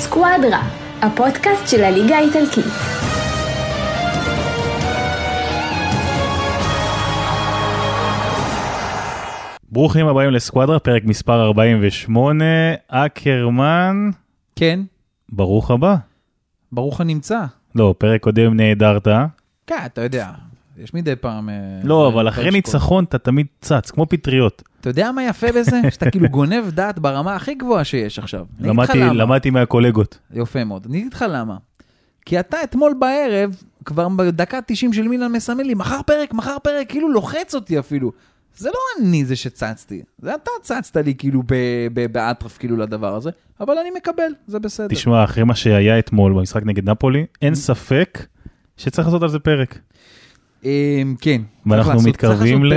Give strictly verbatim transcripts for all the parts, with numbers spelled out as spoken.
סקואדרה, הפודקאסט של הליגה האיטלקית. ברוכים הבאים לסקואדרה, פרק מספר ארבעים ושמונה. אקרמן. כן. ברוך הבא. ברוך הנמצא. לא, פרק קודם נהדרת. כן, אתה יודע, יש מדי פעם... לא, אבל אחרי ניצחון אתה תמיד צץ, כמו פטריות. אתה יודע מה יפה בזה? שאתה כאילו גונב דעת ברמה הכי גבוהה שיש עכשיו. למדתי מהקולגות. יפה מאוד. אני אגיד לך למה. כי אתה אתמול בערב, כבר בדקה תשעים של מילאן מסמל לי, מחר פרק, מחר פרק, כאילו לוחץ אותי אפילו. זה לא אני זה שצצתי, זה אתה צצת לי כאילו באטרף כאילו לדבר הזה, אבל אני מקבל, זה בסדר. תשמע, אחרי מה שהיה אתמול במשחק נגד נפולי, אין ספק שצריך לעשות על זה פרק. כן. ואנחנו מתקרבים ל...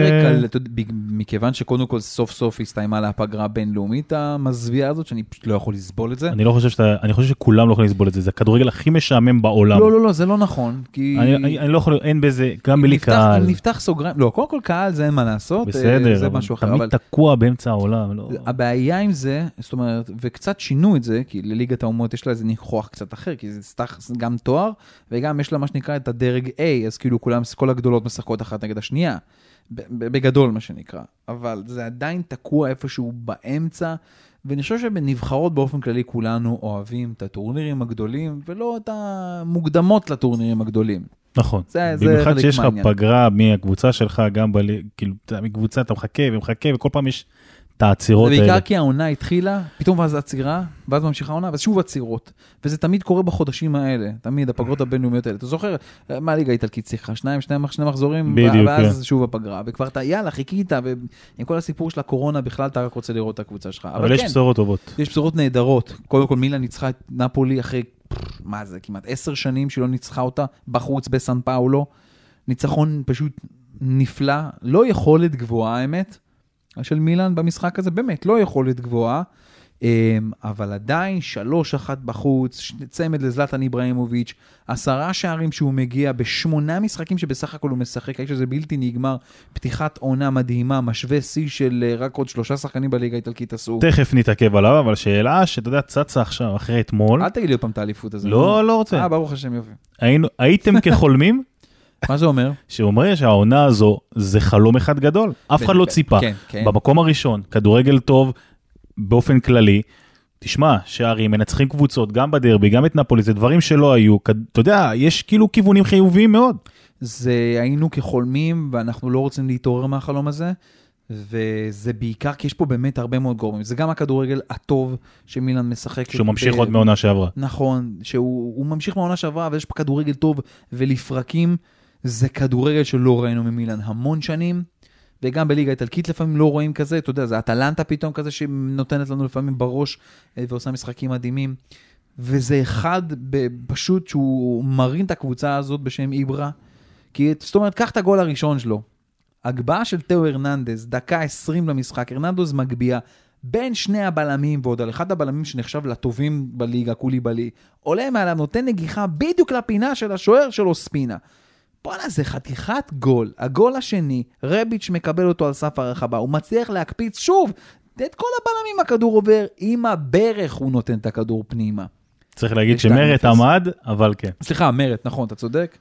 מכיוון שקודם כל סוף סוף הסתיימה להפגרה הבינלאומית המזוויעה הזאת, שאני פשוט לא יכול לסבול את זה. אני לא חושב שאתה, אני חושב שכולם לא יכולים לסבול את זה, זה הכדורגל הכי משעמם בעולם. לא, לא, לא, זה לא נכון, כי... אני לא יכול, אין בזה, גם בלי קהל. נפתח סוגריים, לא, קודם כל קהל זה אין מה לעשות, בסדר, זה משהו אחר. תמיד תקוע באמצע העולם. הבעיה עם זה, זאת אומרת, וקצת שינו את זה, כי לליגת האומות יש לה איזה ניחוח קצת אחר, כי זה גם תואר, וגם יש לה מה שנקרא את הדרג A, אז כאילו כולם, כל הגדולות משחקות אחת נגד השנייה, בגדול מה שנקרא, אבל זה עדיין תקוע איפשהו באמצע, ואני חושב שבנבחרות באופן כללי כולנו אוהבים את הטורנירים הגדולים, ולא את המוקדמות לטורנירים הגדולים. נכון, במיוחד שיש לך פגרה מהקבוצה שלך, גם כאילו, מקבוצה אתה מחכה ומחכה, וכל פעם יש את העצירות האלה. זה בעיקר כי העונה התחילה, פתאום ואז עצירה, ואז ממשיכה העונה, ואז שוב עצירות. וזה תמיד קורה בחודשים האלה, תמיד הפגרות הבינלאומיות האלה. אתה זוכר, מה הליגה האיטלקית שיחקה? שניים, שני מחזורים, ואז שוב הפגרה. וכבר אתה, יאללה, חיכית, ועם כל הסיפור של הקורונה, בכלל אתה רק רוצה לראות את הקבוצה שלך. אבל יש בשורות טובות. יש בשורות נהדרות. קודם כל, מילאן ניצחה את נפולי אחרי, מה זה, כמעט עשר שנים שלא ניצחה אותה, בחוץ בסן פאולו. ניצחון פשוט נפלא, לא יכולת גבוהה, האמת. של מילאן במשחק הזה, באמת, לא יכולת גבוהה, אבל עדיין שלוש אחת בחוץ, צמד לזלטן איברהימוביץ', עשרה שערים שהוא מגיע, בשמונה משחקים שבסך הכל הוא משחק, האיש הזה בלתי נגמר, פתיחת עונה מדהימה, משווה שיא של רק עוד שלושה שחקנים בליגה האיטלקית עשו. תכף נתעכב עליו, אבל שאלה שאתה יודע, צצה עכשיו, אחרי אתמול. אל תגיד לי פעם את האליפות הזה. לא, לא רוצה. אה, ברוך השם, יופי. הייתם כחולמים? מה זה אומר? שאומר שהעונה הזו זה חלום אחד גדול. אף אחד לא ציפה. במקום הראשון, כדורגל טוב באופן כללי. תשמע, שערים, מנצחים קבוצות, גם בדרבי, גם את נפולי, זה דברים שלא היו. אתה יודע, יש כאילו כיוונים חיוביים מאוד. זה היינו כחולמים, ואנחנו לא רוצים להתעורר מהחלום הזה, וזה בעיקר, כי יש פה באמת הרבה מאוד גורמים. זה גם הכדורגל הטוב שמילאן משחק. שהוא ממשיך עוד מעונה שעברה. נכון, שהוא ממשיך מעונה שעברה, אבל יש פה כדורגל טוב ולפרקים. זה כדורגל שלא ראינו ממילאן המון שנים, וגם בליגה האיטלקית לפעמים לא רואים כזה, אתה יודע, זה אטלנטה פתאום כזה שנותנת לנו לפעמים בראש, ועושה משחקים מדהימים, וזה אחד פשוט שהוא מרים את הקבוצה הזאת בשם איברה, כי זאת אומרת, קח את הגול הראשון שלו, הגבהה של תאו הרננדז, דקה עשרים למשחק, הרננדז מגביע, בין שני הבלמים, ועוד על אחד הבלמים שנחשב לטובים בליגה, כולי בלי, עולה מעליו, נותן נגיחה בדיוק לפינה של השוער שלו ספינה, בוא'נה, זה חתיכת גול. הגול השני, רביץ' מקבל אותו על סף הרחבה, הוא מצליח להקפיץ שוב, את כל הבלמים הכדור עובר, עם הברך הוא נותן את הכדור פנימה. צריך להגיד שמרת עמד, אבל כן. סליחה, מרת, נכון, אתה צודק.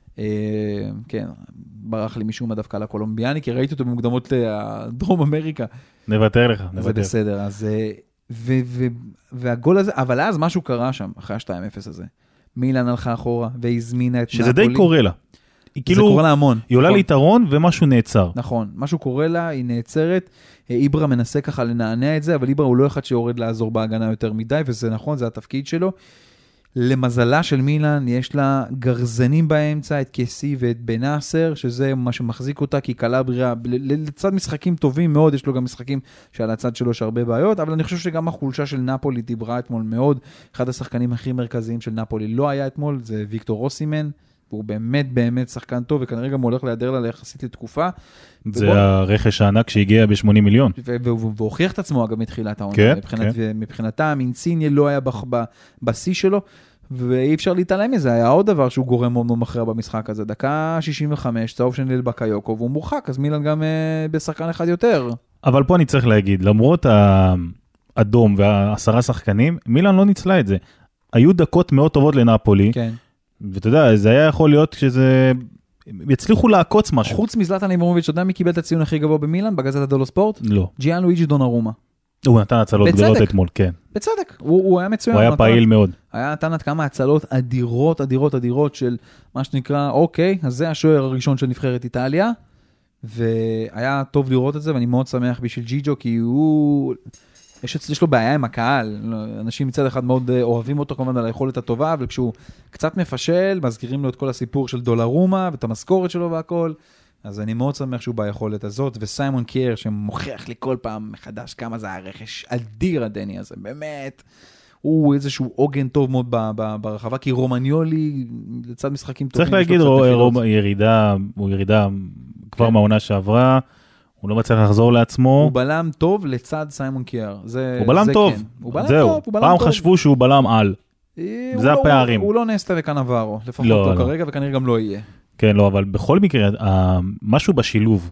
כן, ברח לי משום מה דווקא לקולומביאני, כי ראיתי אותו במוקדמות לדרום אמריקה. נוותר לך, נוותר. זה בסדר, אז... והגול הזה, אבל אז משהו קרה שם, אחרי ה-שתיים אפס הזה. מילאן הלכה אחורה, והזמינה את שזה די קורה לה. זה קורה לה המון. היא עולה ליתרון ומשהו נעצר. נכון, משהו קורה לה, היא נעצרת, איברה מנסה ככה לנענע את זה, אבל איברה הוא לא אחד שיורד לעזור בהגנה יותר מדי, וזה נכון, זה התפקיד שלו. למזלה של מילאן, יש לה גרזנים באמצע, את קסי ואת בנאסר, שזה מה שמחזיק אותה, כי קלבריה, לצד משחקים טובים מאוד, יש לו גם משחקים שעל הצד שלו יש הרבה בעיות, אבל אני חושב שגם החולשה של נפולי דיברה אתמול מאוד, אחד השחקנים הכי מרכזיים של נפולי לא היה אתמול, זה ויקטור אוסימן, והוא באמת באמת שחקן טוב, וכנראה גם הולך להיעדר לה יחסית לתקופה. זה הרכש הענק שהגיע ב-שמונים מיליון. והוכיח את עצמו אגב מתחילת העונה. כן, כן. מבחינתה, מינציניה לא היה בשיא שלו, ואי אפשר להתעלם מזה, היה עוד דבר שהוא גורם מאוד מכריע במשחק הזה, דקה שישים וחמש, צהוב של בקיוקו, והוא מורחק, אז מילאן גם בשחקן אחד יותר. אבל פה אני צריך להגיד, למרות האדום והעשרה שחקנים, מילאן לא ניצלה את זה. היו דקות מאוד טובות לנאפולי, כן. ואתה יודע, זה היה יכול להיות שזה, יצליחו לעקוץ משהו. חוץ מזלטן איברהימוביץ', אתה יודע מי קיבל את הציון הכי גבוה במילאן, בגזטה דלו ספורט? לא. ג'יאנלואיג'י דונרומה. הוא נתן הצלות גדולות אתמול, כן. בצדק, הוא, הוא היה מצוין. הוא היה פעיל מאוד. היה נתן עד כמה הצלות אדירות, אדירות, אדירות של מה שנקרא, אוקיי, אז זה השוער הראשון של נבחרת איטליה, והיה טוב לראות את זה, ואני מאוד שמח בשביל ג'יג'ו, כי הוא, יש, יש לו בעיה עם הקהל, אנשים מצד אחד מאוד אוהבים אותו כמובן על היכולת הטובה, אבל כשהוא קצת מפשל, מזכירים לו את כל הסיפור של דולרומה, ואת המשכורת שלו והכל, אז אני מאוד שמח שהוא ביכולת הזאת, וסיימון קייר שמוכיח לי כל פעם מחדש כמה זה הרכש אדיר הדני הזה, באמת, הוא איזשהו עוגן טוב מאוד ברחבה, כי רומניולי לצד משחקים טובים. צריך להגיד, ירידה, הוא ירידה כבר מהעונה שעברה, הוא לא מצליח לחזור לעצמו. הוא בלם טוב לצד סיימון קייר. הוא בלם טוב, זהו, פעם חשבו שהוא בלם על, זה הפערים. הוא לא נסטה וכאן עברו, לפחות לא כרגע, וכנראה גם לא יהיה. כן, לא, אבל בכל מקרה, משהו בשילוב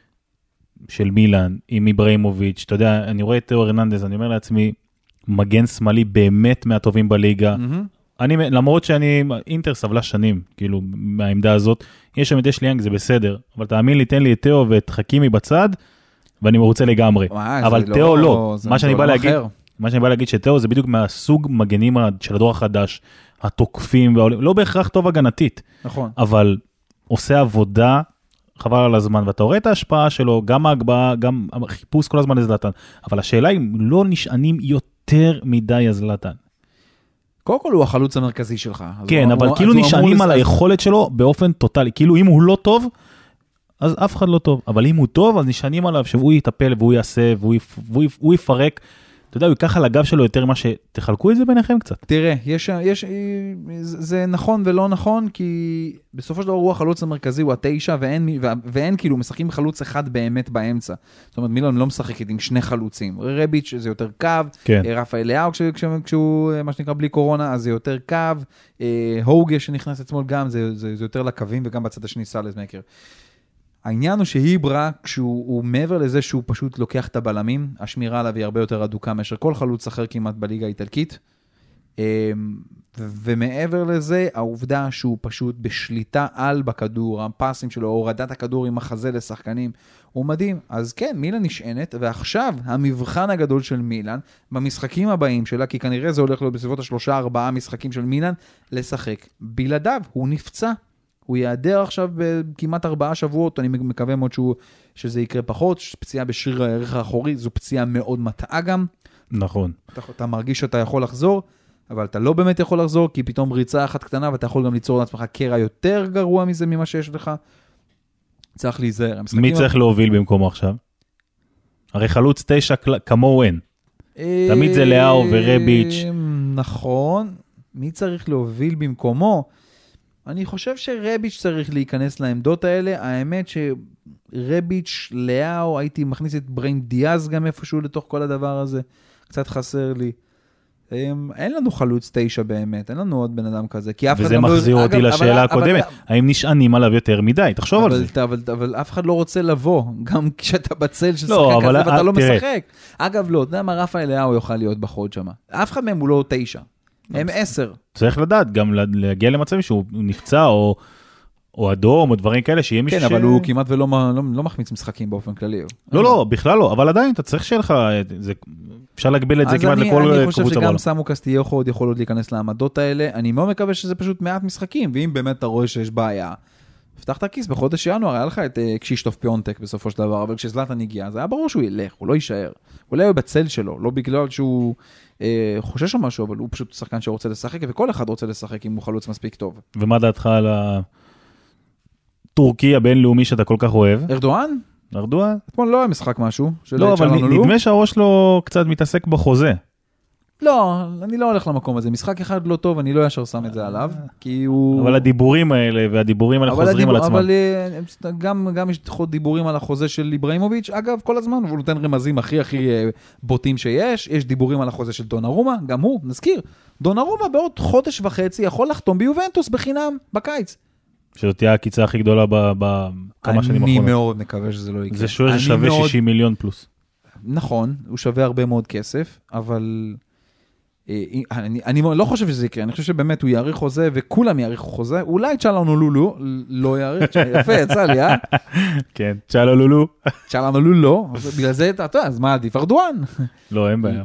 של מילאן עם איברהימוביץ', אתה יודע, אני רואה את תאו הרננדז, אני אומר לעצמי, מגן שמאלי באמת מהטובים בליגה. אני, למרות שאני, אינטר סבלה שנים, כאילו, מהעמדה הזאת, יש שם את אשלי יאנג, זה בסדר, אבל תאמין לי, תן לי את תאו ואת חכימי בצד, ואני מרוצה לגמרי. אבל תאו לא, מה שאני בא להגיד, מה שאני בא להגיד שתאו זה בדיוק מהסוג מגנים של הדור החדש, התוקפים, לא בהכרח טוב הגנתית. נכון. אבל עושה עבודה, חבל על הזמן, ואתה רואה את ההשפעה שלו, גם ההגבהה, גם החיפוש כל הזמן לזלטן, אבל השאלה היא, לא נשענים יותר מדי הזלטן. קודם כל הוא החלוץ המרכזי שלך. כן, אבל הוא, כאילו נשענים על לס... היכולת שלו באופן טוטלי, כאילו אם הוא לא טוב, אז אף אחד לא טוב, אבל אם הוא טוב, אז נשענים עליו שהוא יטפל והוא יעשה, והוא, יפ... והוא, יפ... והוא יפרק, אתה יודע, הוא ייקח על הגב שלו יותר מה שתחלקו את זה ביניכם קצת. תראה, יש, יש, זה נכון ולא נכון, כי בסופו של דבר הוא החלוץ המרכזי, הוא התשע, ואין, ואין כאילו משחקים חלוץ אחד באמת באמצע. זאת אומרת, מילון לא משחקת עם שני חלוצים. רביץ' זה יותר קו, כן. רפאל לאו כש, כש, כשהוא, מה שנקרא, בלי קורונה, אז זה יותר קו, הוגה שנכנס אתמול גם, זה, זה, זה יותר לקווים, וגם בצד השני סלז מקר. העניין הוא שהיברה, כשהוא מעבר לזה שהוא פשוט לוקח את הבלמים, השמירה עליו היא הרבה יותר אדוקה מאשר כל חלוץ אחר כמעט בליגה האיטלקית, ומעבר לזה, העובדה שהוא פשוט בשליטה על בכדור, הפסים שלו, הורדת הכדור עם החזה לשחקנים, הוא מדהים. אז כן, מילאן נשענת, ועכשיו המבחן הגדול של מילאן, במשחקים הבאים שלה, כי כנראה זה הולך להיות בסביבות השלושה, ארבעה משחקים של מילאן, לשחק. בלעדיו, הוא נפצע. הוא יעדר עכשיו בכמעט ארבעה שבועות, אני מקווה מאוד שהוא, שזה יקרה פחות, פציעה בשריר הערך האחורי, זו פציעה מאוד מטעה גם. נכון. אתה, אתה מרגיש שאתה יכול לחזור, אבל אתה לא באמת יכול לחזור, כי פתאום ריצה אחת קטנה, ואתה יכול גם ליצור לעצמך קרע יותר גרוע מזה ממה שיש לך. צריך להיזהר. מי צריך להוביל במקומו עכשיו? הרי חלוץ תשע כמוהו אין. תמיד זה לאו ורביץ'. נכון. מי צריך להוביל במקומו? אני חושב שרביץ' צריך להיכנס לעמדות האלה. האמת שרביץ', לאו, הייתי מכניס את בריין דיאז גם איפשהו לתוך כל הדבר הזה. קצת חסר לי. אין לנו חלוץ תשע באמת, אין לנו עוד בן אדם כזה. וזה מחזיר אותי לשאלה הקודמת. האם נשענים עליו יותר מדי? תחשוב על זה. אבל אף אחד לא רוצה לבוא, גם כשאתה בצל של שחק כזה ואתה לא משחק. אגב, לא, אתה יודע מה, רפאל לאו יוכל להיות בחוד שם. אף אחד מהם הוא לא תשע. הם עשר. צריך לדעת, גם להגיע למצב שהוא נפצע, או, או אדום, או דברים כאלה, שיהיה מישהו כן, אבל הוא כמעט ולא לא, לא מחמיץ משחקים באופן כללי. לא, לא, בכלל לא, אבל עדיין, אתה צריך שיהיה לך, זה, אפשר להגביל את זה כמעט לכל קבוצה בעולם. אז אני חושב שגם סמו קסטייחו עוד יכול עוד להיכנס לעמדות האלה, אני מאוד מקווה שזה פשוט מעט משחקים, ואם באמת אתה רואה שיש בעיה, פתח את הכיס, בחודש ינואר היה לך את קשישטוף פיונטק בסופו של דבר, אבל כשזלטן הגיע, זה היה ברור שהוא ילך, הוא לא יישאר. הוא לא יהיה בצל שלו, לא בגלל שהוא חושש או משהו, אבל הוא פשוט שחקן שרוצה לשחק, וכל אחד רוצה לשחק אם הוא חלוץ מספיק טוב. ומה דעתך על הטורקי הבינלאומי שאתה כל כך אוהב? ארדואן? ארדואן? אתמול לא היה משחק משהו. לא, אבל נדמה שהראש לו קצת מתעסק בחוזה. לא, אני לא הולך למקום הזה. משחק אחד לא טוב, אני לא ישר שם את זה עליו, כי הוא... אבל הדיבורים האלה, והדיבורים האלה חוזרים על עצמם. אבל גם, גם יש דיבורים על החוזה של איברהימוביץ', אגב, כל הזמן, הוא נותן רמזים הכי הכי בוטים שיש, יש דיבורים על החוזה של דונרומה, גם הוא, נזכיר, דונרומה בעוד חודש וחצי יכול לחתום ביובנטוס בחינם, בקיץ. שזאת תהיה הקיצה הכי גדולה בכמה שנים אחרונות. אני מאוד מקווה שזה לא יקרה. זה שווה שישים מיליון פלוס. נכון, הוא שווה הרבה מאוד כסף, אבל... אני, אני לא חושב שזה יקרה, אני חושב שבאמת הוא יאריך חוזה, וכולם יאריכו חוזה, אולי צ'אלנולולו לא יאריך, יפה, יצא לי, אה? כן, צ'אלנולולו. צ'אלנולולו, בגלל זה, אתה יודע, אז מה עדיף, ארדואן? לא, אין בעיה.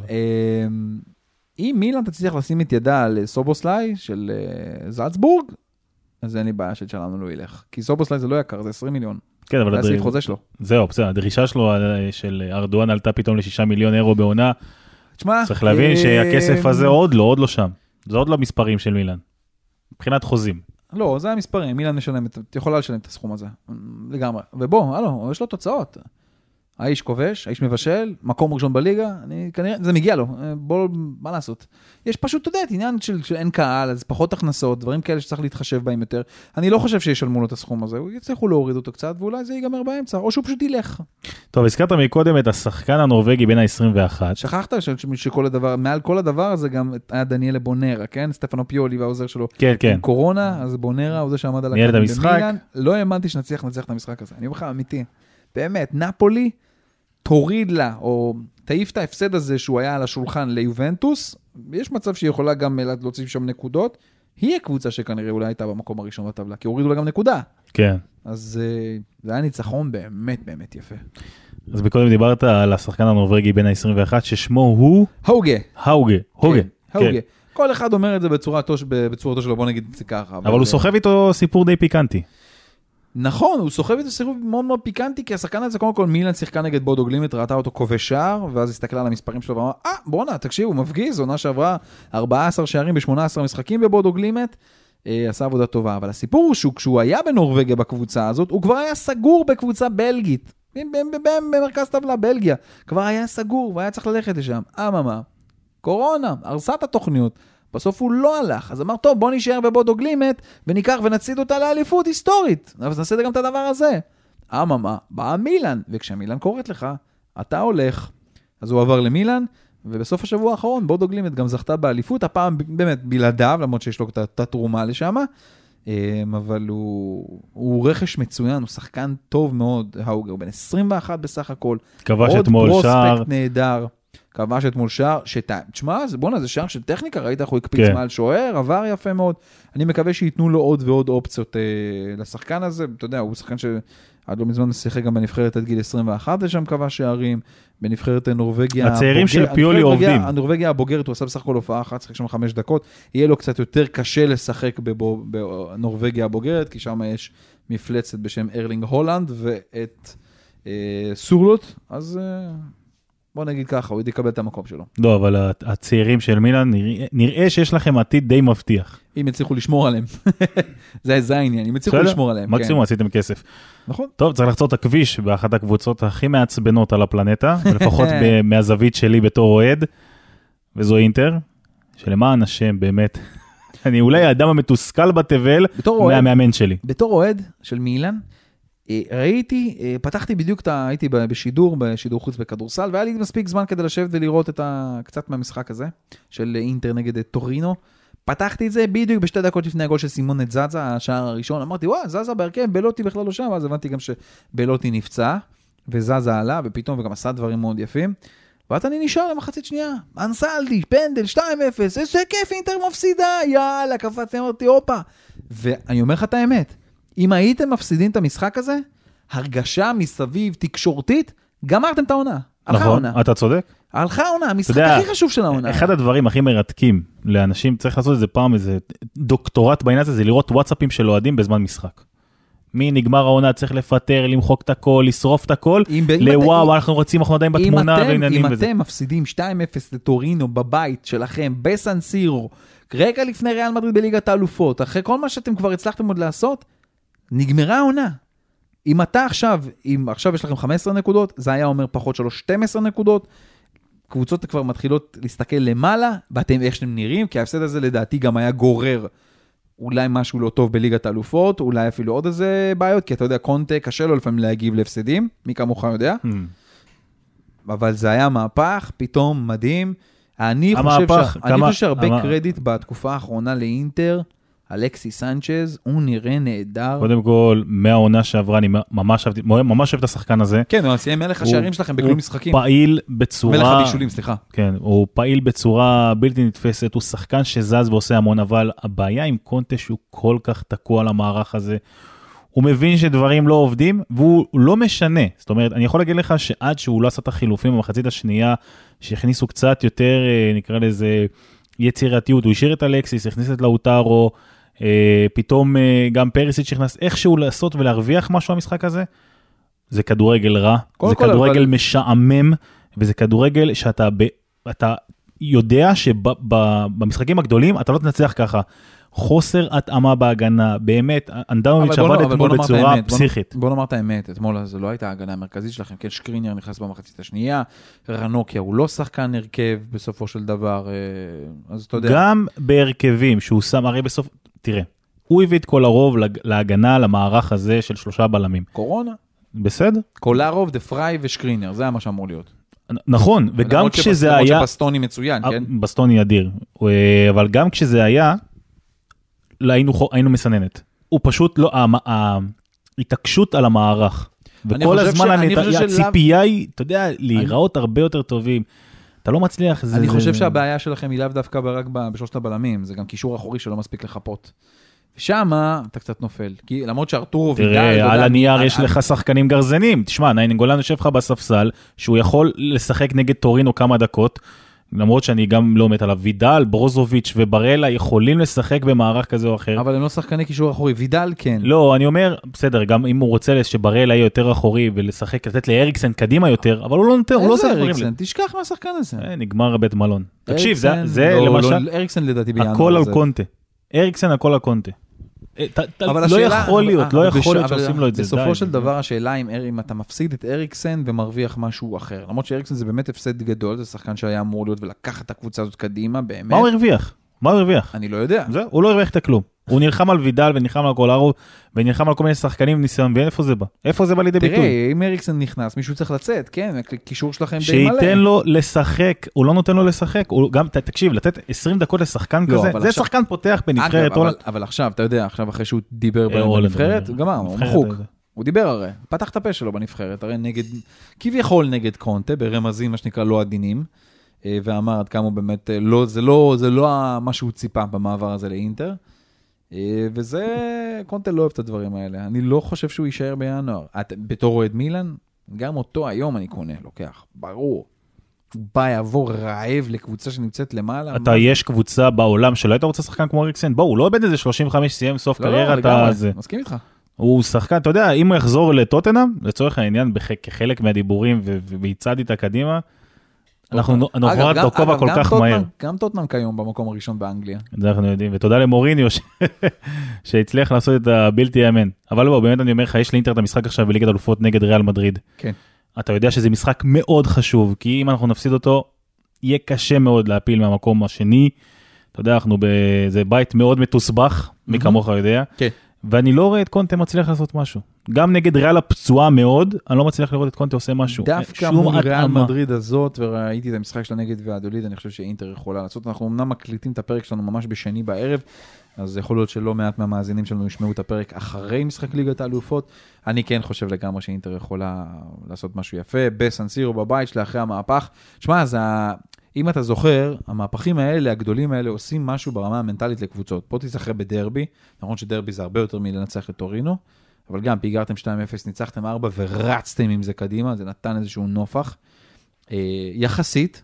אם מילאן תצליח לשים את ידה על סובוסליי של זלצבורג, אז אין לי בעיה שצ'אלנולו ילך, כי סובוסליי זה לא יקר, זה עשרים מיליון. כן, אבל זה חוזה שלו. זהו, בסדר, הדרישה שלו של ארדואן עלתה פתאום לשישה מיליון אירו בעונה, צריך להבין שהכסף הזה עוד לא, עוד לא שם. זה עוד לא מספרים של מילאן. מבחינת חוזים. לא, זה המספרים. מילאן משלמת, יכולה לשלם את הסכום הזה. לגמרי. ובוא, הלו, יש לו תוצאות. האיש כובש, האיש מבשל, מקום ראשון בליגה, אני, כנראה, זה מגיע לו. בוא, מה לעשות? יש פשוט, אתה יודע, עניין של, של אין קהל, אז פחות הכנסות, דברים כאלה שצריך להתחשב בהם יותר. אני לא חושב שישלמו לו את הסכום הזה, הוא יצליחו להוריד אותו קצת, ואולי זה ייגמר באמצע, או שהוא פשוט ילך. טוב, הזכרת מקודם את השחקן הנורווגי בין ה-עשרים ואחת. שכחת שכל הדבר, מעל כל הדבר הזה גם היה דניאלה בונרה, כן? סטפנו פיולי והעוזר שלו. כן, כן. עם קורונה, אז בונרה, הוא זה שעמד על ניהל את המשחק. לא האמנתי שנצליח לנצח את המשחק הזה. אני אומר לך, אמיתי. באמת, נפולי תוריד לה, או תעיף את ההפסד הזה שהוא היה על השולחן ליובנטוס, יש מצב שהיא יכולה גם להוציא שם נקודות, היא הקבוצה שכנראה אולי הייתה במקום הראשון בטבלה, כי הורידו לה גם נקודה. כן. אז זה היה ניצחון באמת באמת יפה. אז בקודם דיברת על השחקן הנורווגי בין ה-עשרים ואחת, ששמו הוא... הוגה. הוגה. הוגה. הוגה. כל אחד אומר את זה בצורתו שלו, בוא נגיד את זה ככה. אבל הוא סוחב איתו סיפור די פיקנטי. נכון, הוא סוחב איתו סיפור מאוד מאוד פיקנטי, כי השחקן הזה, קודם כל, מילאן שיחקה נגד בודו גלימט, ראתה אותו כובש שער, ואז הסתכלה על המספרים שלו ואמרה, אה, בוא'נה, תקשיב, הוא מפגיז, עונה שעברה ארבעה עשר שערים ב-שמונה עשרה משחקים בבודו גלימט, אה, עשה עבודה טובה, אבל הסיפור הוא שהוא, כשהוא היה בנורווגיה בקבוצה הזאת, הוא כבר היה סגור בקבוצה בלגית, במרכז טבלה, בלגיה, כבר היה סגור, והיה צריך ללכת לשם. אממה, קורונה, הרסה את התוכניות, בסוף הוא לא הלך, אז אמר, טוב, בוא נשאר בבודו גלימט, וניקח ונציד אותה לאליפות היסטורית, אז נעשה גם את הדבר הזה. אממה, באה מילאן, וכשמילאן קוראת לך, אתה הולך, אז הוא עבר למילאן, ובסוף השבוע האחרון, בודו גלימט גם זכתה באליפות, הפעם באמת בלעדיו, למרות שיש לו את התרומה לשם, אבל הוא, הוא רכש מצוין, הוא שחקן טוב מאוד, הוא בן עשרים ואחת בסך הכל, כבש אתמול שער. עוד פרוספקט נהדר. כבש אתמול שער, תשמע, בוא'נה, זה שער של טכניקה, ראית איך הוא הקפיץ מעל שוער, עבר יפה מאוד. אני מקווה שייתנו לו עוד ועוד אופציות לשחקן הזה, אתה יודע, הוא שחקן שעד לא מזמן משחק גם בנבחרת עד גיל עשרים ואחת, ושם כבש שערים, בנבחרת נורווגיה. הצעירים של פיולי עובדים. הנורווגיה הבוגרת, הוא עשה בסך הכל הופעה אחת, שחק שם חמש דקות, יהיה לו קצת יותר קשה לשחק בנורווגיה הבוגרת, כי שם יש מפלצת בשם ארלינג הולנד, ואת סורלוט, אז בוא נגיד ככה, הוא יקבל את המקום שלו. לא, אבל הצעירים של מילאן, נראה שיש לכם עתיד די מבטיח. אם יצליחו לשמור עליהם. זה העניין, אם יצליחו לשמור עליהם. מקסימום עשיתם כסף. נכון. טוב, צריך לחצות את הכביש באחת הקבוצות הכי מעצבנות על הפלנטה, ולפחות מהזווית שלי בתור אוהד, וזו אינטר, שלמען השם באמת, אני אולי האדם המתוסכל בתבל מהמאמן שלי. בתור אוהד של מילאן, ראיתי, פתחתי בדיוק, הייתי בשידור, בשידור חוץ בכדורסל, והיה לי מספיק זמן כדי לשבת ולראות את קצת מהמשחק הזה, של אינטר נגד טורינו. פתחתי את זה בדיוק בשתי דקות לפני הגול של סימון את זאזה, השער הראשון. אמרתי, וואו, זאזה בהרכב, בלוטי בכלל לא שם, אז הבנתי גם שבלוטי נפצע, וזאזה עלה, ופתאום וגם עשה דברים מאוד יפים. ואז אני נשאר למחצית שנייה, אנסלדי, פנדל, שתיים אפס, איזה כיף, אינטר מפסידה, יאללה, קפצתי, אמרתי, הופה. ואני אומר לך את האמת, אם הייתם מפסידים את המשחק הזה, הרגשה מסביב תקשורתית, גמרתם את העונה. נכון, אתה צודק. הלכה העונה, המשחק הכי חשוב של העונה. אחד הדברים הכי מרתקים לאנשים, צריך לעשות את זה פעם, איזה דוקטורט בעניין הזה, זה לראות וואטסאפים של אוהדים בזמן משחק. מי נגמר העונה, צריך לפטר, למחוק את הכל, לשרוף את הכל, לוואו, אנחנו רוצים, אנחנו עדיין בתמונה. אם אתם מפסידים שתיים אפס לטורינו בבית שלכם, בסן סירו, רגע לפני ריאל מדריד בליגת האלופות, אחרי כל מה שאתם כבר הצלחתם עוד לעשות, נגמרה העונה. אם אתה עכשיו, אם עכשיו יש לכם חמש עשרה נקודות, זה היה אומר פחות שלוש, שתים עשרה נקודות, קבוצות כבר מתחילות להסתכל למעלה, ואתם איך שאתם נראים, כי ההפסד הזה לדעתי גם היה גורר אולי משהו לא טוב בליגת האלופות, אולי אפילו עוד איזה בעיות, כי אתה יודע, קונטה קשה לו לפעמים להגיב להפסדים, מי כמוך יודע, hmm. אבל זה היה מהפך, פתאום מדהים, אני חושב, ש... אני חושב שהרבה קרדיט בתקופה האחרונה לאינטר, אלכסי סנצ'ז, הוא נראה נהדר. קודם כל, מהעונה שעברה, אני ממש אוהב, ממש אוהב את השחקן הזה. כן, הוא עשייה מלך השערים שלכם בכלום משחקים. הוא פעיל בצורה... מלך הבישולים, סליחה. כן, הוא פעיל בצורה בלתי נתפסת, הוא שחקן שזז ועושה המון, אבל הבעיה עם קונטה שהוא כל כך תקוע על המערך הזה, הוא מבין שדברים לא עובדים, והוא לא משנה. זאת אומרת, אני יכול להגיד לך שעד שהוא לא עשה את החילופים במחצית השנייה, שהכניסו קצת יותר, נקרא לזה, יצירתיות, הוא השאיר את אלקסיס, הכניס את לאוטרו, פתאום גם פריסיץ' נכנס איכשהו לעשות ולהרוויח משהו במשחק הזה, זה כדורגל רע, זה כדורגל משעמם, וזה כדורגל שאתה אתה יודע שבמשחקים הגדולים אתה לא תנצח ככה. חוסר התאמה בהגנה, באמת, אנדנוביץ' עבד אתמול בצורה פסיכית. בוא נאמר את האמת, אתמול זו לא הייתה ההגנה המרכזית שלכם, כן, שקרינר נכנס במחצית השנייה, רנוקיה הוא לא שחקן הרכב בסופו של דבר, אז אתה יודע. גם בהרכבים שהוא שם, הרי בסוף, תראה, הוא הביא את כל הרוב להגנה למערך הזה של שלושה בלמים. קורונה. בסדר? קולרוב, דפראי ושקרינר, זה היה מה שאמור להיות. נכון, וגם כשזה היה... למרות שבסטוני מצוין, כן? בסטוני אדיר, אבל גם כשזה היה, היינו, היינו מסננת. הוא פשוט לא, ההתעקשות על המערך. וכל הזמן הציפייה היא, אתה יודע, להיראות הרבה יותר טובים. אתה לא מצליח. אני חושב שהבעיה שלכם היא לאו דווקא רק בשלושת הבלמים, זה גם קישור אחורי שלא מספיק לחפות. ושם אתה קצת נופל, כי למרות שארתורו וידל... תראה, על הנייר יש לך שחקנים גרזנים. תשמע, ניינגולן יושב לך בספסל, שהוא יכול לשחק נגד טורינו כמה דקות, למרות שאני גם לא מת עליו, וידל, ברוזוביץ' וברלה יכולים לשחק במערך כזה או אחר. אבל הם לא שחקני קישור אחורי, וידל כן. לא, אני אומר, בסדר, גם אם הוא רוצה שברלה יהיה יותר אחורי ולשחק, לתת לאריקסן קדימה יותר, אבל הוא לא נותן, הוא לא עושה דברים. אריקסן, תשכח מהשחקן הזה. נגמר בית מלון. תקשיב, זה למשל, אריקסן לדעתי בינואר. הכל על קונטה. אריקסן הכל על קונטה. לא יכול להיות, לא יכול להיות שעושים לו את זה. בסופו של דבר השאלה אם אתה מפסיד את אריקסן ומרוויח משהו אחר. למרות שאריקסן זה באמת הפסד גדול, זה שחקן שהיה אמור להיות ולקח את הקבוצה הזאת קדימה, באמת. מה הוא הרוויח? מה הוא הרוויח? אני לא יודע. הוא לא הרוויח את הכלום. הוא נלחם על וידל ונלחם על קולרו, ונלחם על כל מיני שחקנים ניסיון, ואיפה זה בא? איפה זה בא לידי ביטוי? תראה, אם אריקסן נכנס, מישהו צריך לצאת, כן, הקישור שלכם די מלא. שייתן לו לשחק, הוא לא נותן לו לשחק, הוא גם, תקשיב, לתת עשרים דקות לשחקן כזה, זה שחקן פותח בנבחרת. אבל עכשיו, אתה יודע, עכשיו אחרי שהוא דיבר בנבחרת, גמר, הוא מחוק. הוא דיבר הרי, פתח את הפה שלו בנבחרת, הרי נגד, כביכול נגד קונטה, ברמזים, מה שנקרא, לא עדינים, ואמר עד כמה באמת, לא, זה לא, זה לא מה שהוא ציפה במעבר הזה לאינטר. וזה, קונטה לא אוהב את הדברים האלה. אני לא חושב שהוא יישאר בינואר. את, בתור אוהד מילאן, גם אותו היום אני קונה, לוקח, ברור. הוא בא יעבור רעב לקבוצה שנמצאת למעלה. אתה, יש קבוצה בעולם שלא היית רוצה שחקן כמו אריקסן? בוא, הוא לא עובד איזה שלושים וחמש סיים סוף קריירה. לא, לא, לגמרי, מסכים איתך. הוא שחקן, אתה יודע, אם הוא יחזור לטוטנהאם, לצורך העניין, כחלק מהדיבורים, ויצעד איתה קדימה, אנחנו נוכל את הכובע כל כך מהר. גם טוטנהאם כיום במקום הראשון באנגליה. זה אנחנו יודעים, ותודה למוריניו שהצליח לעשות את הבלתי יאמן. אבל לא, באמת אני אומר לך, יש לאינטר את המשחק עכשיו בליגת אלופות נגד ריאל מדריד. כן. אתה יודע שזה משחק מאוד חשוב, כי אם אנחנו נפסיד אותו, יהיה קשה מאוד להפיל מהמקום השני. אתה יודע, אנחנו באיזה בית מאוד מתוסבך, מי כמוך יודע. כן. ואני לא רואה את קונטה מצליח לעשות משהו. גם נגד ריאל הפצועה מאוד, אני לא מצליח לראות את קונטה עושה משהו. דווקא מול ריאל מדריד הזאת, וראיתי את המשחק שלה נגד והדוליד, אני חושב שאינטר יכולה לעשות. אנחנו אמנם מקליטים את הפרק שלנו ממש בשני בערב, אז יכול להיות שלא מעט מהמאזינים שלנו ישמעו את הפרק אחרי משחק ליגת האלופות. אני כן חושב לגמרי שאינטר יכולה לעשות משהו יפה, בסנסירו בבית שלה אחרי המהפך. תשמע, אז אם אתה זוכר, המהפכים האלה, הגדולים האלה, עושים משהו ברמה המנטלית לקבוצות. פה תשחק בדרבי, נכון שדרבי זה הרבה יותר מלנצח את טורינו, אבל גם פיגרתם שתיים אפס, ניצחתם ארבע ורצתם עם זה קדימה, זה נתן איזשהו נופח. יחסית,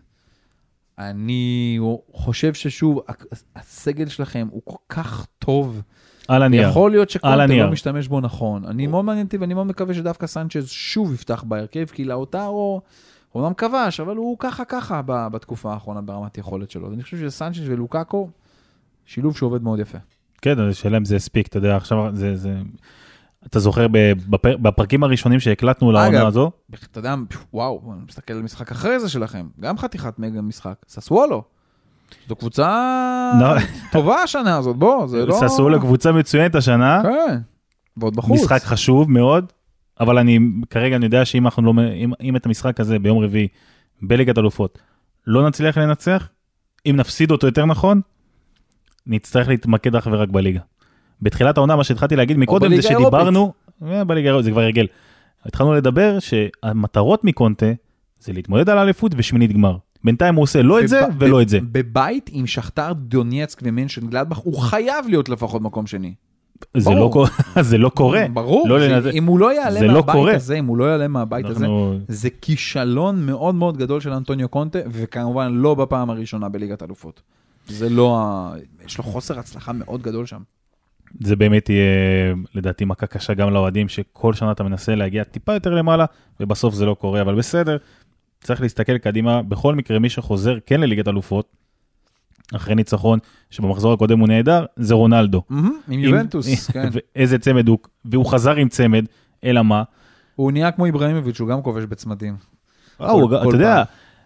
אני חושב ששוב, הסגל שלכם הוא כל כך טוב, על הנייר. יכול להיות שקונטה לא משתמש בו נכון. אני מאוד מעניינתי, ואני מאוד מקווה שדווקא סנצ'ז שוב יפתח בהרכב, כי לאוטרו, הוא לא מקווש, אבל הוא ככה ככה בתקופה האחרונה ברמת יכולת שלו. אני חושב שסנצ'ז ולוקאקו, שילוב שעובד מאוד יפה. כן, השאלה אם זה הספיק, אתה יודע, עכשיו זה, זה... אתה זוכר בפר... בפרקים הראשונים שהקלטנו לעונה הזו? אתה יודע, וואו, אני מסתכל על משחק אחרי זה שלכם, גם חתיכת מגה משחק, ססוולו. זו קבוצה טובה השנה הזאת, בוא, זה לא... ססוולו קבוצה מצוינת השנה. כן, ועוד בחוץ. משחק חשוב מאוד, אבל אני, כרגע אני יודע שאם אנחנו לא, אם, אם את המשחק הזה ביום רביעי, בליגת אלופות, לא נצליח לנצח, אם נפסיד אותו יותר נכון, נצטרך להתמקד אך ורק בליגה. בתחילת העונה, מה שהתחלתי להגיד מקודם, זה שדיברנו, בליגה האירופית, זה כבר הרגל. התחלנו לדבר שהמטרות מקונטה, זה להתמודד על האליפות ושמינית גמר. בינתיים הוא עושה לא את זה ולא את זה. בבית עם שכתר דונייצק ומנשן גלדבך, הוא חייב להיות לפחות מקום שני. זה לא קורה. ברור, אם הוא לא יעלה מהבית הזה, אם הוא לא יעלה מהבית הזה, זה כישלון מאוד מאוד גדול של אנטוניו קונטה, וכמובן לא בפעם הראשונה בליגת אלופות. זה לא, יש לו חוסר הצלחה מאוד גדול שם. זה באמת יהיה, לדעתי, מכה קשה גם לאוהדים, שכל שנה אתה מנסה להגיע טיפה יותר למעלה, ובסוף זה לא קורה, אבל בסדר, צריך להסתכל קדימה, בכל מקרה מי שחוזר כן לליגת אלופות, אחרי ניצחון, שבמחזור הקודם הוא נהדר, זה רונלדו. עם יובנטוס, כן. ואיזה צמד הוא, והוא חזר עם צמד, אלא מה? הוא נהיה כמו איברהימוביץ', הוא גם כובש בצמדים. אתה יודע,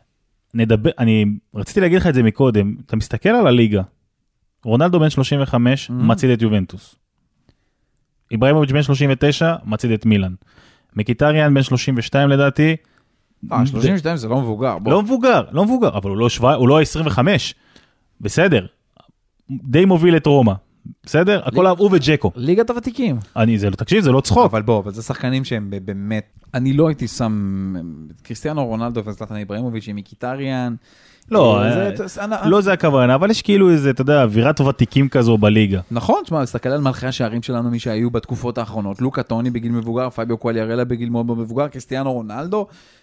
נדבר, אני רציתי להגיד לך את זה מקודם, אתה מסתכל על הליגה, רונלדו בן שלושים וחמש, מציד את יובנטוס. איברהימוביץ' בן שלושים ותשע, מציד את מילאן. מקיטריאן בן שלושים ושתיים לדעתי. אה, שלושים ושתיים זה לא מבוגר. לא מבוגר, לא מבוגר, אבל הוא לא עשרים וחמש. בסדר. די מוביל את רומא. בסדר? הכל הוא וג'קו. ליגת הוותיקים. אני, זה לא, תקשיב, זה לא צחוק. אבל בוא, אבל זה שחקנים שהם באמת, אני לא הייתי שם, קריסטיאנו רונלדו וזלטן איברהימוביץ' עם מקיטריאן. לא, לא זה הכוונה, אבל יש כאילו איזה, אתה יודע, אווירת ותיקים כזו בליגה. נכון, תשמע, להסתכל על מלכי השערים שלנו, מי שהיו בתקופות האחרונות, לוקה טוני בגיל מבוגר, פאביו קואליארלה בגיל מאוד מבוגר, קריסטיאנו רונלדו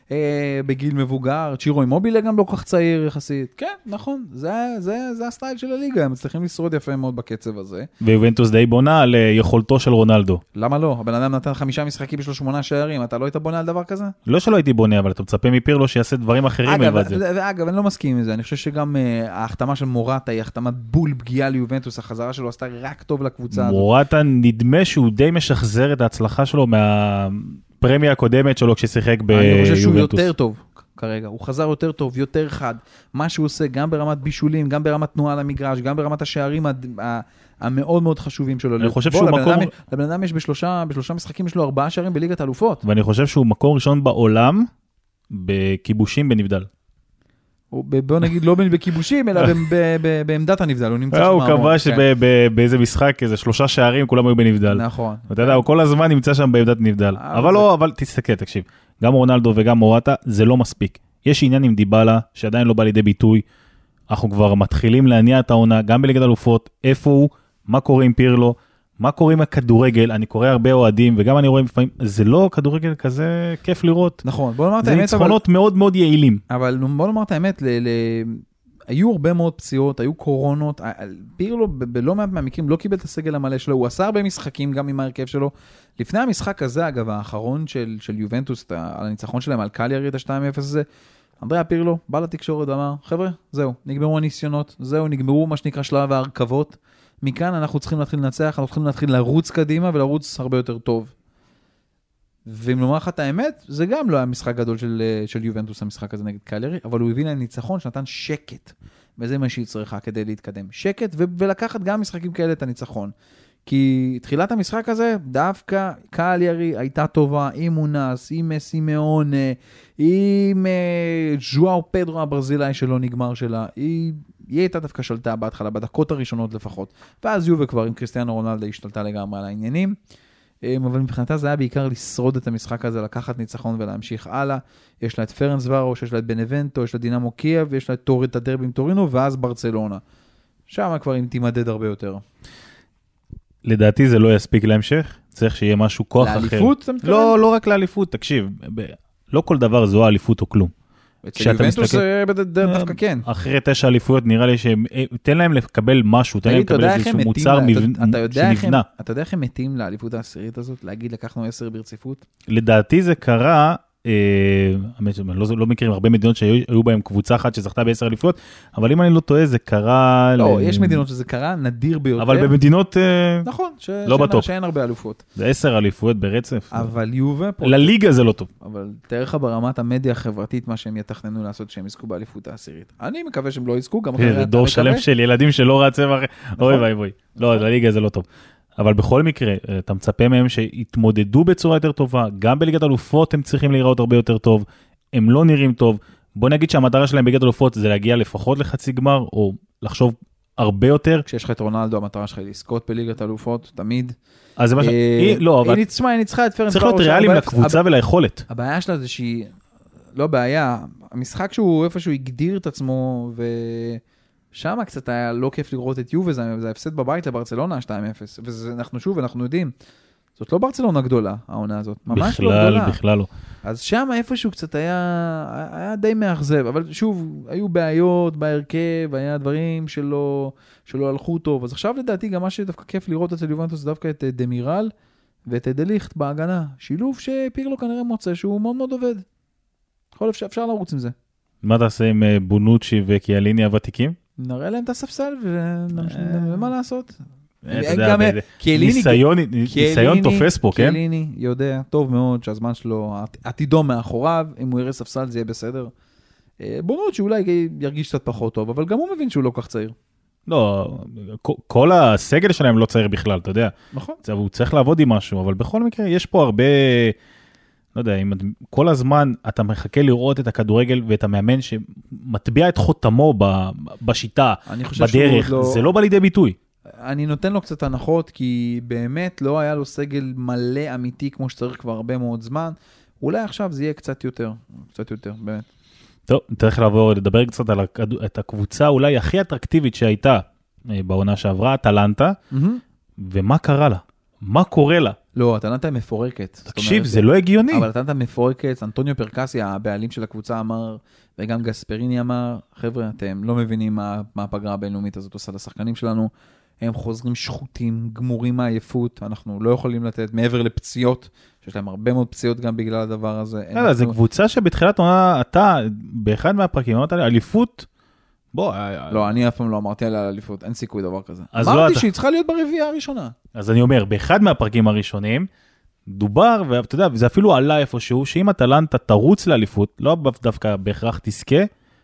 בגיל מבוגר, צ'ירו אימובילה גם לא כך צעיר יחסית. כן, נכון, זה הסטייל של הליגה, הם מצליחים לשרוד יפה מאוד בקצב הזה. ויובנטוס די בונה על יכולתו של רונלדו. למה לא? הבן אדם נתן חמישה משחקים בשלו שמונה שערים, אתה לא היית בונה על דבר כזה? לא שלא הייתי בונה, אבל אתה מצפה מפירלו שיעשה דברים אחרים מלבד זה. ואגב, אני לא מסכים עם זה. אני חושב שגם ההחתמה של מורטה היא החתמה בול פגיעה ליובנטוס, החזרה שלו עשתה רק טוב לקבוצה הזאת. מורטה נדמה שהוא די משחזר את ההצלחה שלו מהפרמיה הקודמת שלו כששיחק ביובנטוס. אני חושב שהוא יותר טוב כרגע, הוא חזר יותר טוב, יותר חד. מה שהוא עושה גם ברמת בישולים, גם ברמת תנועה למגרש, גם ברמת השערים המאוד מאוד חשובים שלו. אני חושב שהוא מקום... לבן אדם יש בשלושה, בשלושה משחקים, יש לו ארבעה שערים בליגת האלופות. ואני חושב שהוא מקום ראשון בעולם בכיבושים בנבדל. בוא נגיד לא בכיבושים, אלא בעמדת הנבדל, הוא נמצא שם. הוא קבע שבאיזה משחק, איזה שלושה שערים, כולם היו בנבדל. נכון. אתה יודע, הוא כל הזמן נמצא שם בעמדת נבדל. אבל לא, אבל תסתכל, תקשיב. גם רונלדו וגם מורטה, זה לא מספיק. יש עניין עם דיבלה, שעדיין לא בא לידי ביטוי. אנחנו כבר מתחילים להניע את העונה, גם בליגת אלופות, איפה הוא, מה קורה עם פירלו, מה קורה עם הכדורגל, אני קורא הרבה אוהדים, וגם אני רואה לפעמים, זה לא כדורגל כזה כיף לראות. נכון, בוא נאמר את האמת. זה ניצחונות מאוד מאוד יעילים. אבל בוא נאמר את האמת, היו הרבה מאוד פציעות, היו קורונות, פירלו בלא מעט מהמקרים לא קיבל את הסגל המלא שלו, הוא עשה הרבה משחקים גם עם ההרכב שלו. לפני המשחק הזה, אגב, האחרון של, של יובנטוס, על הניצחון שלהם על קליארי, את ה-שתיים אפס הזה, אנדריה פירלו בא לתקשורת ואמר, חבר'ה, זהו, נגמרו הניסיונות, זהו, נגמרו מה שנקרא שלב ההרכבות. מכאן אנחנו צריכים להתחיל לנצח, אנחנו צריכים להתחיל לרוץ קדימה ולרוץ הרבה יותר טוב. ואם לומר לך את האמת, זה גם לא היה משחק גדול של, של יובנטוס, המשחק הזה נגד קליארי, אבל הוא הביא להם ניצחון שנתן שקט, וזה מה שהיא צריכה כדי להתקדם. שקט, ו- ולקחת גם משחקים כאלה את הניצחון. כי תחילת המשחק הזה, דווקא קליארי הייתה טובה, עם מונס, עם סימאונה, עם ז'ואאו פדרו הברזילאי שלא נגמר שלה, היא... היא הייתה דווקא שלטה בהתחלה, בדקות הראשונות לפחות, ואז יובה כבר עם קריסטיאנו רונלדו השתלטה לגמרי על העניינים, אבל מבחינתה זה היה בעיקר לשרוד את המשחק הזה, לקחת ניצחון ולהמשיך הלאה. יש לה את פרנס ורוש, יש לה את בנבנטו, יש לה דינמו קייב, יש לה את טורית הדרבי עם טורינו, ואז ברצלונה. שם כבר אם תימדד הרבה יותר. לדעתי זה לא יספיק להמשך, צריך שיהיה משהו כוח אחר. לאליפות? לא, לא רק לאליפות, תקשיב, לא כל דבר זו האליפות או כלום. אצל יובנטוס דווקא כן. אחרי תשע אליפויות נראה לי שתן להם לקבל משהו, תן להם לקבל איזשהו מוצר שנבנה. אתה יודע איך הם מתים לאליפות העשירית הזאת? להגיד לקחנו עשר ברציפות? לדעתי זה קרה, לא מכירים הרבה מדינות שהיו בהם קבוצה אחת שזכתה בעשר אליפויות, אבל אם אני לא טועה זה קרה... לא, יש מדינות שזה קרה, נדיר ביותר. אבל במדינות נכון, לא בטוח. שאין הרבה אליפות. זה עשר אליפויות ברצף. אבל יובה... לליגה זה לא טוב. אבל תאר לך ברמת המדיה החברתית מה שהם יתכננו לעשות שהם יזכו באליפות העשירית. אני מקווה שהם לא יזכו, גם זה דור שלם של ילדים שלא רצה... אוי ואי ואי. לא, לליגה זה לא טוב. אבל בכל מקרה, אתה מצפה מהם שיתמודדו בצורה יותר טובה, גם בליגת אלופות הם צריכים להיראות הרבה יותר טוב, הם לא נראים טוב, בוא נגיד שהמטרה שלהם בליגת אלופות זה להגיע לפחות לחצי גמר, או לחשוב הרבה יותר. כשיש לך את רונלדו, המטרה שלך היא לזכות בליגת אלופות, תמיד. אז זה מה ש... לא, אבל... היא ניצחה את פרנס. צריך להיות ריאליים לקבוצה וליכולת. הבעיה שלה זה שהיא... לא בעיה, המשחק שהוא איפשהו הגדיר את עצמו, ושם קצת היה לא כיף לראות את יובה, זה ההפסד בבית לברצלונה שתיים אפס, ואנחנו שוב, אנחנו יודעים, זאת לא ברצלונה גדולה, העונה הזאת, ממש לא גדולה. בכלל, בכלל לא. אז שם איפשהו קצת היה, היה די מאכזב, אבל שוב, היו בעיות בהרכב, היה דברים שלא, שלא הלכו טוב, אז עכשיו לדעתי גם מה שדווקא כיף לראות אצל יובנטוס, זה דווקא את דמירל ואת דליכט בהגנה, שילוב שפירלו כנראה מוצא שהוא מאוד מאוד עובד. יכול אפשר, אפשר לרוץ עם זה. מה תעשה עם בונוצ'י וקיאליני הוותיקים? נראה להם את הספסל ומה לעשות. ניסיון תופס פה, כן? קיאליני יודע טוב מאוד שהזמן שלו, עתידו מאחוריו, אם הוא יראה ספסל זה יהיה בסדר. בונוצ'י אולי ירגיש קצת פחות טוב, אבל גם הוא מבין שהוא לא כך צעיר. לא, כל הסגל שלהם לא צעיר בכלל, אתה יודע. נכון. הוא צריך לעבוד עם משהו, אבל בכל מקרה יש פה הרבה... לא יודע, אם כל הזמן אתה מחכה לראות את הכדורגל ואת המאמן שמטביע את חותמו בשיטה, בדרך, לא... זה לא בא לידי ביטוי. אני נותן לו קצת הנחות, כי באמת לא היה לו סגל מלא אמיתי כמו שצריך כבר הרבה מאוד זמן. אולי עכשיו זה יהיה קצת יותר, קצת יותר, באמת. טוב, צריך לעבור, לדבר קצת על את הקבוצה אולי הכי אטרקטיבית שהייתה בעונה שעברה, טלנטה, mm-hmm. ומה קרה לה? מה קורה לה? לא, אטלנטה מפורקת. תקשיב, זה לא הגיוני. אבל אטלנטה מפורקת, אנטוניו פרקסי, הבעלים של הקבוצה אמר, וגם גספריני אמר, חבר'ה, אתם לא מבינים מה, מה הפגרה הבינלאומית הזאת עושה לשחקנים שלנו, הם חוזרים שחוטים, גמורים מהעייפות, אנחנו לא יכולים לתת מעבר לפציעות, שיש להם הרבה מאוד פציעות גם בגלל הדבר הזה. לא, זו קבוצה שבתחילת עונה, אתה, באחד מהפרקים, אמרת לי, אליפות, בוא. לא, אני אף פעם לא אמרתי על האליפות, אין סיכוי דבר כזה. אמרתי שהיא צריכה להיות ברביעייה הראשונה. אז אני אומר, באחד מהפרקים הראשונים, דובר, ואתה יודע, זה אפילו עלה איפשהו, שאם אטלנטה תרוץ לאליפות, לא דווקא בהכרח תזכה,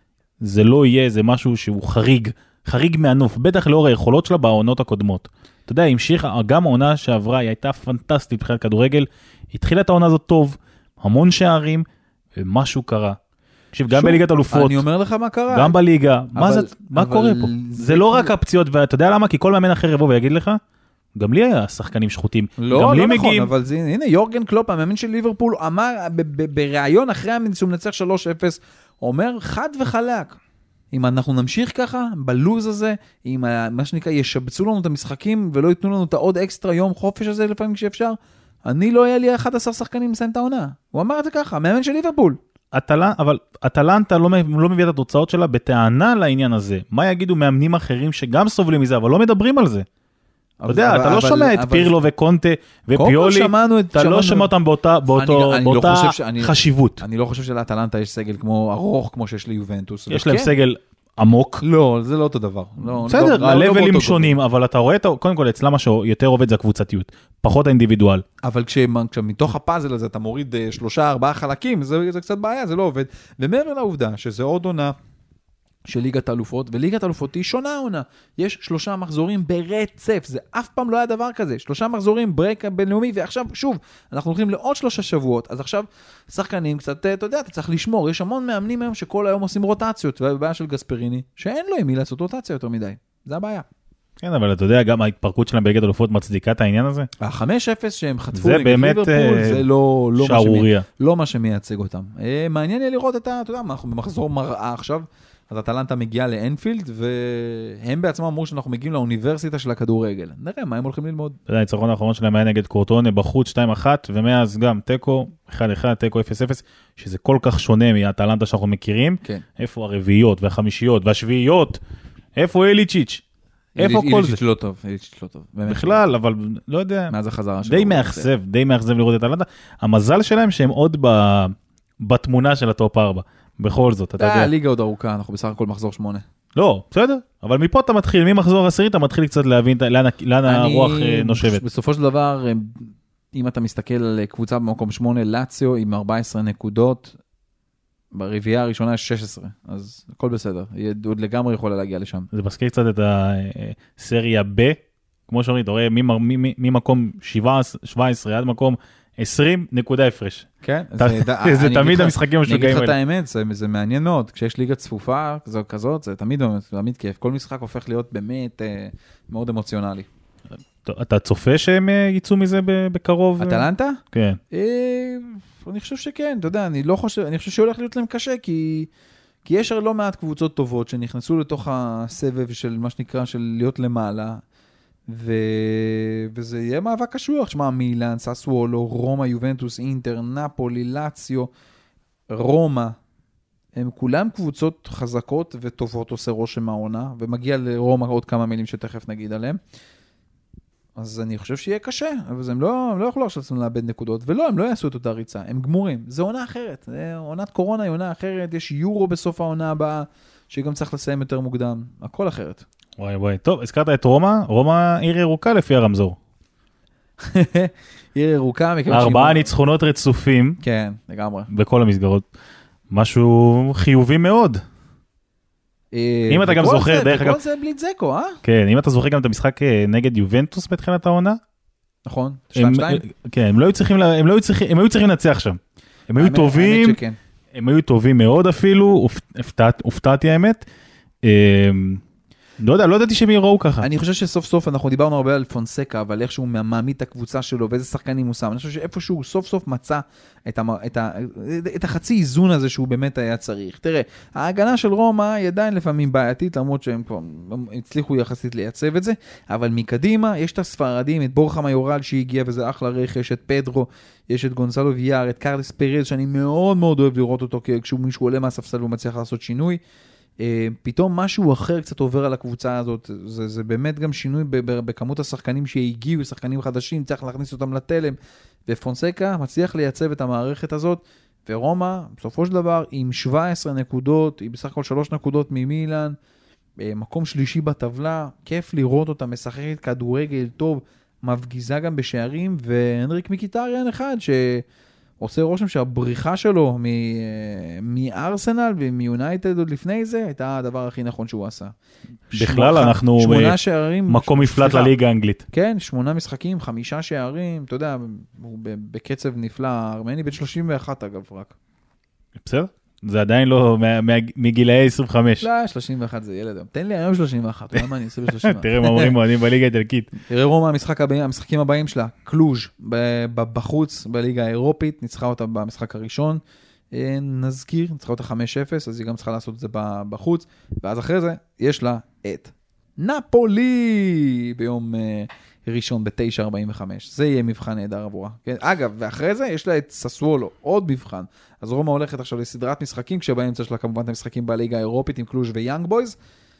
זה לא יהיה, זה משהו שהוא חריג, חריג מהנוף, בטח לאור היכולות שלה בעונות הקודמות. אתה יודע, המשיכה, גם העונה שעברה, היא הייתה פנטסטית בחיית כדורגל, התחילה את העונה הזאת טוב, המון שערים, ומשהו קרה. תקשיב, גם בליגת אלופות. אני אומר לך מה קרה. גם בליגה. מה זה, מה קורה פה? זה לא רק הפציעות, ואתה יודע למה? כי כל מאמן אחר יבוא ויגיד לך, גם לי היה שחקנים שחוטים. לא, לא נכון, אבל הנה, יורגן קלופ, המאמן של ליברפול, אמר בראיון אחרי שהוא מנצח שלוש אפס, אומר חד וחלק, אם אנחנו נמשיך ככה, בלוז הזה, אם מה שנקרא, ישבצו לנו את המשחקים, ולא ייתנו לנו את העוד אקסטרה יום חופש הזה לפעמים כשאפשר, אני לא היה לי אחד עשר שחקנים מסיים את העונה. הוא אמר את זה ככה, המאמן של ליברפול. אבל אטלנטה לא, לא מביא את התוצאות שלה בטענה לעניין הזה. מה יגידו מאמנים אחרים שגם סובלים מזה, אבל לא מדברים על זה. אתה יודע, אתה לא שומע את פירלו וקונטה ופיולי, אתה לא שומע אותם באותה חשיבות. אני לא חושב שלאטלנטה יש סגל כמו ארוך כמו שיש ליובנטוס. יש להם סגל עמוק. לא, זה לא אותו דבר. בסדר, הלבלים שונים, אבל אתה רואה, קודם כל אצלם משהו יותר עובד זה הקבוצתיות, פחות האינדיבידואל. אבל כשמתוך הפאזל הזה אתה מוריד שלושה, ארבעה חלקים, זה קצת בעיה, זה לא עובד. ומעבר לעובדה שזה עוד עונה של ליגת אלופות, וליגת אלופות היא שונה עונה. יש שלושה מחזורים ברצף, זה אף פעם לא היה דבר כזה. שלושה מחזורים, ברייק בינלאומי, ועכשיו, שוב, אנחנו הולכים לעוד שלושה שבועות, אז עכשיו שחקנים קצת, אתה יודע, אתה צריך לשמור, יש המון מאמנים היום שכל היום עושים רוטציות, והבעיה של גספריני, שאין לו עם מי לעשות רוטציה יותר מדי. זה הבעיה. כן, אבל אתה יודע, גם ההתפרקות שלהם בליגת אלופות מצדיקה את העניין הזה? ה-חמש אפס שהם חטפו נגד ליברפול, זה לא, לא, שערוריה. לא מה שמייצג אותם. מעניין יהיה לראות את ה, אתה יודע, אנחנו במחזור מראה עכשיו, אז אטלנטה מגיעה לאנפילד, והם בעצמם אמרו שאנחנו מגיעים לאוניברסיטה של הכדורגל. נראה מה הם הולכים ללמוד. אתה יודע, הניצחון האחרון שלהם היה נגד קורטונה בחוץ שתיים אחת, ומאז גם טקו, אחד אחד, טקו אפס אפס, שזה כל כך שונה מהאטלנטה שאנחנו מכירים. כן. איפה הרביעיות והחמישיות והשביעיות? איפה אליצ'יץ'? איפה כל זה? אליצ'יץ' לא טוב, אליצ'יץ' לא טוב. בכלל, אבל לא יודע. מאז החזרה שלו. די מאכזב, די מאכזב לראות את אטלנטה. המזל שלהם שהם עוד בתמונה של הטופ ארבע. בכל זאת, אתה יודע. הליגה עוד ארוכה, אנחנו בסך הכל מחזור שמונה. לא, בסדר, אבל מפה אתה מתחיל, ממחזור עשירי, אתה מתחיל קצת להבין לאן הרוח נושבת. בסופו של דבר, אם אתה מסתכל על קבוצה במקום שמונה, לאציו עם ארבע עשרה נקודות, ברביעייה הראשונה יש שש עשרה, אז הכל בסדר, היא עוד לגמרי יכולה להגיע לשם. זה מזכיר קצת את הסריה B, כמו שאומרים, אתה רואה, ממקום שבע עשרה עד מקום עשרים נקודה הפרש. כן, זה תמיד המשחקים המשוגעים האלה. אני אגיד לך את האמת, זה מעניין מאוד. כשיש ליגה צפופה כזאת, זה תמיד כיף. כל משחק הופך להיות באמת מאוד אמוציונלי. אתה צופה שהם ייצאו מזה בקרוב? אטלנטה? כן. אני חושב שכן, אתה יודע, אני לא חושב, אני חושב שהולך להיות להם קשה, כי כי יש לא מעט קבוצות טובות שנכנסו לתוך הסבב של מה שנקרא, של להיות למעלה, ו... וזה יהיה מאבק קשוח, שמה, מילאן, סאסוולו, רומא, יובנטוס, אינטר, נפולי, לאציו, רומא, הם כולם קבוצות חזקות וטובות, עושה רושם העונה, ומגיע לרומא עוד כמה מילים שתכף נגיד עליהם. אז אני חושב שיהיה קשה, אבל הם לא, הם לא יכולו עכשיו לאבד נקודות, ולא, הם לא יעשו את אותה ריצה, הם גמורים. זה עונה אחרת, זה עונת קורונה, היא עונה אחרת, יש יורו בסוף העונה הבאה, שגם צריך לסיים יותר מוקדם, הכל אחרת. וואי וואי, טוב, הזכרת את רומא, רומא עיר ירוקה לפי הרמזור. עיר ירוקה, ארבעה ניצחונות רצופים. כן, לגמרי. בכל המסגרות. משהו חיובי מאוד. אם אתה גם זוכר, דרך אגב... וכל זה בלי זקו, אה? כן, אם אתה זוכר גם את המשחק נגד יובנטוס בתחילת העונה. נכון, שתיים שתיים. כן, הם לא היו צריכים, הם לא היו צריכים, הם היו צריכים לנצח שם. הם היו טובים, הם היו טובים מאוד אפילו, הופתעתי האמת. לא יודע, לא ידעתי שהם יראו ככה. אני חושב שסוף סוף אנחנו דיברנו הרבה על פונסקה, אבל איך שהוא מעמיד את הקבוצה שלו, ואיזה שחקנים הוא שם. אני חושב שאיפשהו סוף סוף מצא את, ה, את, ה, את החצי איזון הזה שהוא באמת היה צריך. תראה, ההגנה של רומא היא עדיין לפעמים בעייתית, למרות שהם כבר הצליחו יחסית לייצב את זה, אבל מקדימה יש את הספרדים, את בורחה מיורל שהגיע וזה אחלה רכש, את פדרו, יש את גונסלו ויאר, את קרלס פרז, שאני מאוד מאוד אוהב לראות אותו כשהוא מישהו עולה מהספסל ומצליח לעשות שינוי. פתאום משהו אחר קצת עובר על הקבוצה הזאת, זה, זה באמת גם שינוי בכמות השחקנים שהגיעו, שחקנים חדשים, צריך להכניס אותם לתלם, ופונסקה מצליח לייצב את המערכת הזאת, ורומא, בסופו של דבר, עם שבע עשרה נקודות, היא בסך הכל שלוש נקודות ממילן, מקום שלישי בטבלה, כיף לראות אותה, משחקת כדורגל טוב, מפגיזה גם בשערים, והנריק מיקיטריאן אחד ש... עושה רושם שהבריחה שלו מארסנל ומיונייטד עוד לפני זה, הייתה הדבר הכי נכון שהוא עשה. בכלל אנחנו מקום מפלט לליגה האנגלית. כן, שמונה משחקים, חמישה שערים, אתה יודע, הוא בקצב נפלא, ארמני בן שלושים ואחת אגב רק. בסדר? זה עדיין לא מגילאי עשרים וחמש. לא, שלושים ואחת זה ילד. תן לי היום שלושים ואחת, מה אני אעשה ב-שלושים ואחת? תראה מה אומרים מועדים בליגה האיטלקית. תראה רומא, המשחקים הבאים שלה, קלוז' בחוץ בליגה האירופית, ניצחה אותה במשחק הראשון, נזכיר, ניצחה אותה חמש אפס, אז היא גם צריכה לעשות את זה בחוץ, ואז אחרי זה יש לה את נפולי ביום ראשון ב-תשע ארבעים וחמש. זה יהיה מבחן נהדר עבורה. אגב, ואחרי זה יש לה את ססוולו, עוד מבחן. אז רומא הולכת עכשיו לסדרת משחקים, כשבאמצע שלה כמובן את המשחקים בליגה האירופית עם קלוז' ויאנג בויז.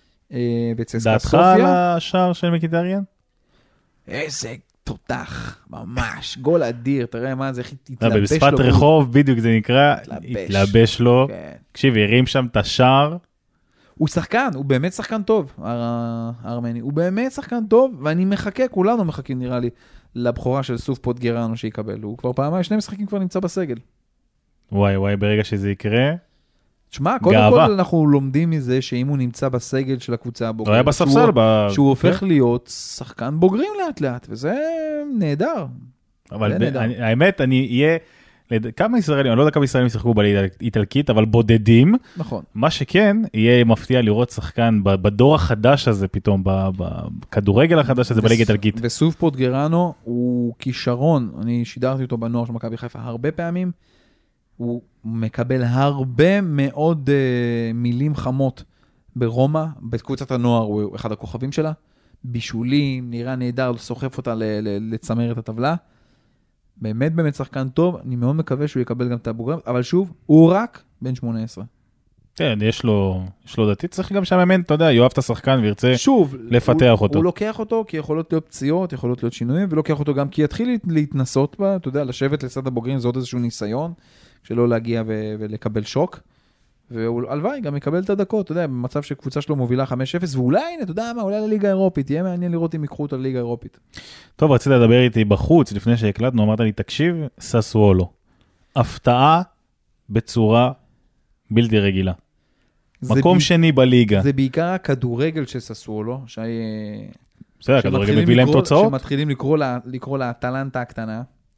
דעתך על השער של מיקיטריאן? איזה תותח, ממש, גול אדיר, תראה מה זה, איך התלבש לו. בשפת רחוב, בדיוק זה נקרא, התלבש לו. תקשיב, הרים שם את השער. הוא שחקן, הוא באמת שחקן טוב, הארמני. הוא באמת שחקן טוב, ואני מחכה, כולנו מחכים נראה לי, לבחורה של סוף פוטגרנו שיקבל. הוא כבר פעמיים, שני משחקים כבר נמצא בסגל. וואי וואי, ברגע שזה יקרה, תשמע, קודם כל אנחנו לומדים מזה שאם הוא נמצא בסגל של הקבוצה הבוגרת, הוא היה בספסל, שהוא הופך להיות שחקן בוגרים לאט לאט, וזה נהדר. אבל האמת, אני אהיה, כמה ישראלים, אני לא יודע כמה ישראלים ישחקו בליגה האיטלקית, אבל בודדים. נכון. מה שכן, יהיה מפתיע לראות שחקן בדור החדש הזה פתאום, בכדורגל החדש הזה בליגה האיטלקית. וסוף פוטגרנו הוא כישרון, אני שידרתי אותו בנוער של מכבי חיפה הרבה פעמים, הוא מקבל הרבה מאוד uh, מילים חמות ברומא, בקבוצת הנוער הוא אחד הכוכבים שלה, בישולים, נראה נהדר, סוחף אותה ל- ל- לצמר את הטבלה, באמת באמת שחקן טוב, אני מאוד מקווה שהוא יקבל גם את הבוגרים, אבל שוב, הוא רק בן שמונה עשרה. כן, יש לו, יש לו דתי, צריך גם שהמאמן, אתה יודע, יאהב את השחקן וירצה שוב, לפתח הוא, אותו. הוא לוקח אותו כי יכולות להיות פציעות, יכולות להיות שינויים, ולוקח אותו גם כי יתחיל להתנסות בה, אתה יודע, לשבת לצד הבוגרים, זה עוד איזשהו ניסיון, שלא להגיע ו- ולקבל שוק, והלוואי גם יקבל את הדקות, אתה יודע, במצב שקבוצה שלו מובילה חמש אפס, ואולי, אתה יודע מה, אולי לליגה האירופית, יהיה מעניין לראות אם יקחו אותה לליגה האירופית. טוב, רצית לדבר איתי בחוץ, לפני שהקלטנו, אמרת לי, תקשיב, ססוולו. הפתעה בצורה בלתי רגילה. מקום ב... שני בליגה. זה בעיקר הכדורגל של ססוולו, ש... בסדר, הכדורגל מביא להם תוצאות. שמתחילים לקרוא לה, לקרוא לה טלנטה הקטנה,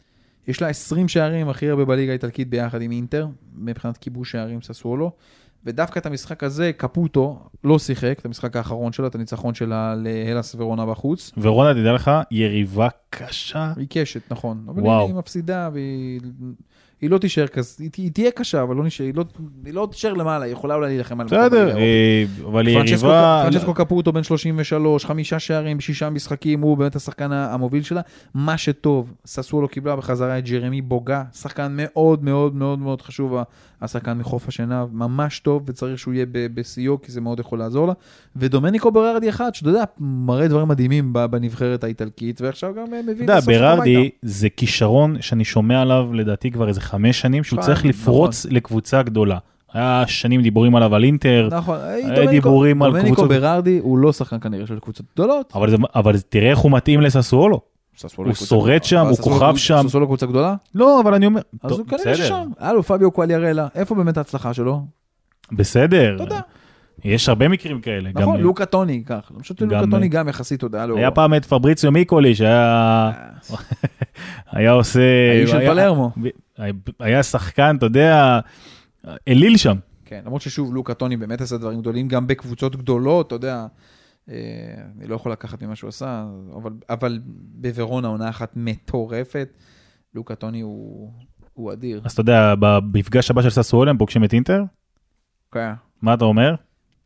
יש לה עשרים שערים הכי הרבה בליגה האיטלקית ביחד עם אינטר, מבחינת כיבוש שערים ססוולו, ודווקא את המשחק הזה, קפוטו לא שיחק, את המשחק האחרון שלה, את הניצחון שלה להלס ורונה בחוץ. ורונה, תדע לך, יריבה קשה. היא קשת, נכון. אבל וואו. היא מפסידה, והיא היא לא תישאר כזה, היא, היא תהיה קשה, אבל לא נשאר, היא לא, היא לא תישאר למעלה, היא יכולה אולי להילחם על... בסדר, אבל היא יריבה... פרנצ'סקו קפוטו בן שלושים ושלוש, חמישה שערים, שישה משחקים, הוא באמת השחקן המוביל שלה. מה שטוב, ססוולו קיבלה בחזרה את ג'רמי בוגה, שחקן מאוד מאוד מאוד מאוד חשוב, השחקן מחוף השינה, ממש טוב, וצריך שהוא יהיה בסיוע, כי זה מאוד יכול לעזור לה. ודומניקו ברארדי אחד, שאתה יודע, מראה דברים מדהימים בנבחרת האיטלקית, ועכשיו גם מבין... אתה יודע, ברארדי זה כישרון שאני שומע עליו, לדעתי כבר איזה חמש שנים, שהוא צריך לפרוץ לקבוצה גדולה. היה שנים דיבורים עליו על אינטר, נכון, היה דיבורים על קבוצות... דומניקו ברארדי הוא לא שחקן כנראה של קבוצות גדולות. אבל תראה איך הוא מתאים לססוולו. הוא שורד שם, הוא כוכב שם. ססוולו קבוצה גדולה? לא, אבל אני אומר... אז הוא כנראה שם. הלו, פביו קואליארלה, איפה באמת ההצלחה שלו? בסדר. תודה. יש הרבה מקרים כאלה. נכון, לוקה טוני, כך. אני חושב שלוקה טוני גם יחסית, תודה. היה פעם את פבריציו מיקולי, שהיה... היה עושה... היה של פלרמו. היה שחקן, אתה יודע, אליל שם. כן, למרות ששוב, לוקה טוני באמת עשה דברים גדולים, גם בקבוצות גדולות, אתה יודע, אני לא יכול לקחת ממה שהוא עשה, אבל, אבל בוורונה עונה אחת מטורפת, לוקה טוני הוא, הוא אדיר. אז אתה יודע, במפגש הבא של ססוולו הם פוגשים את אינטר? כן. מה אתה אומר?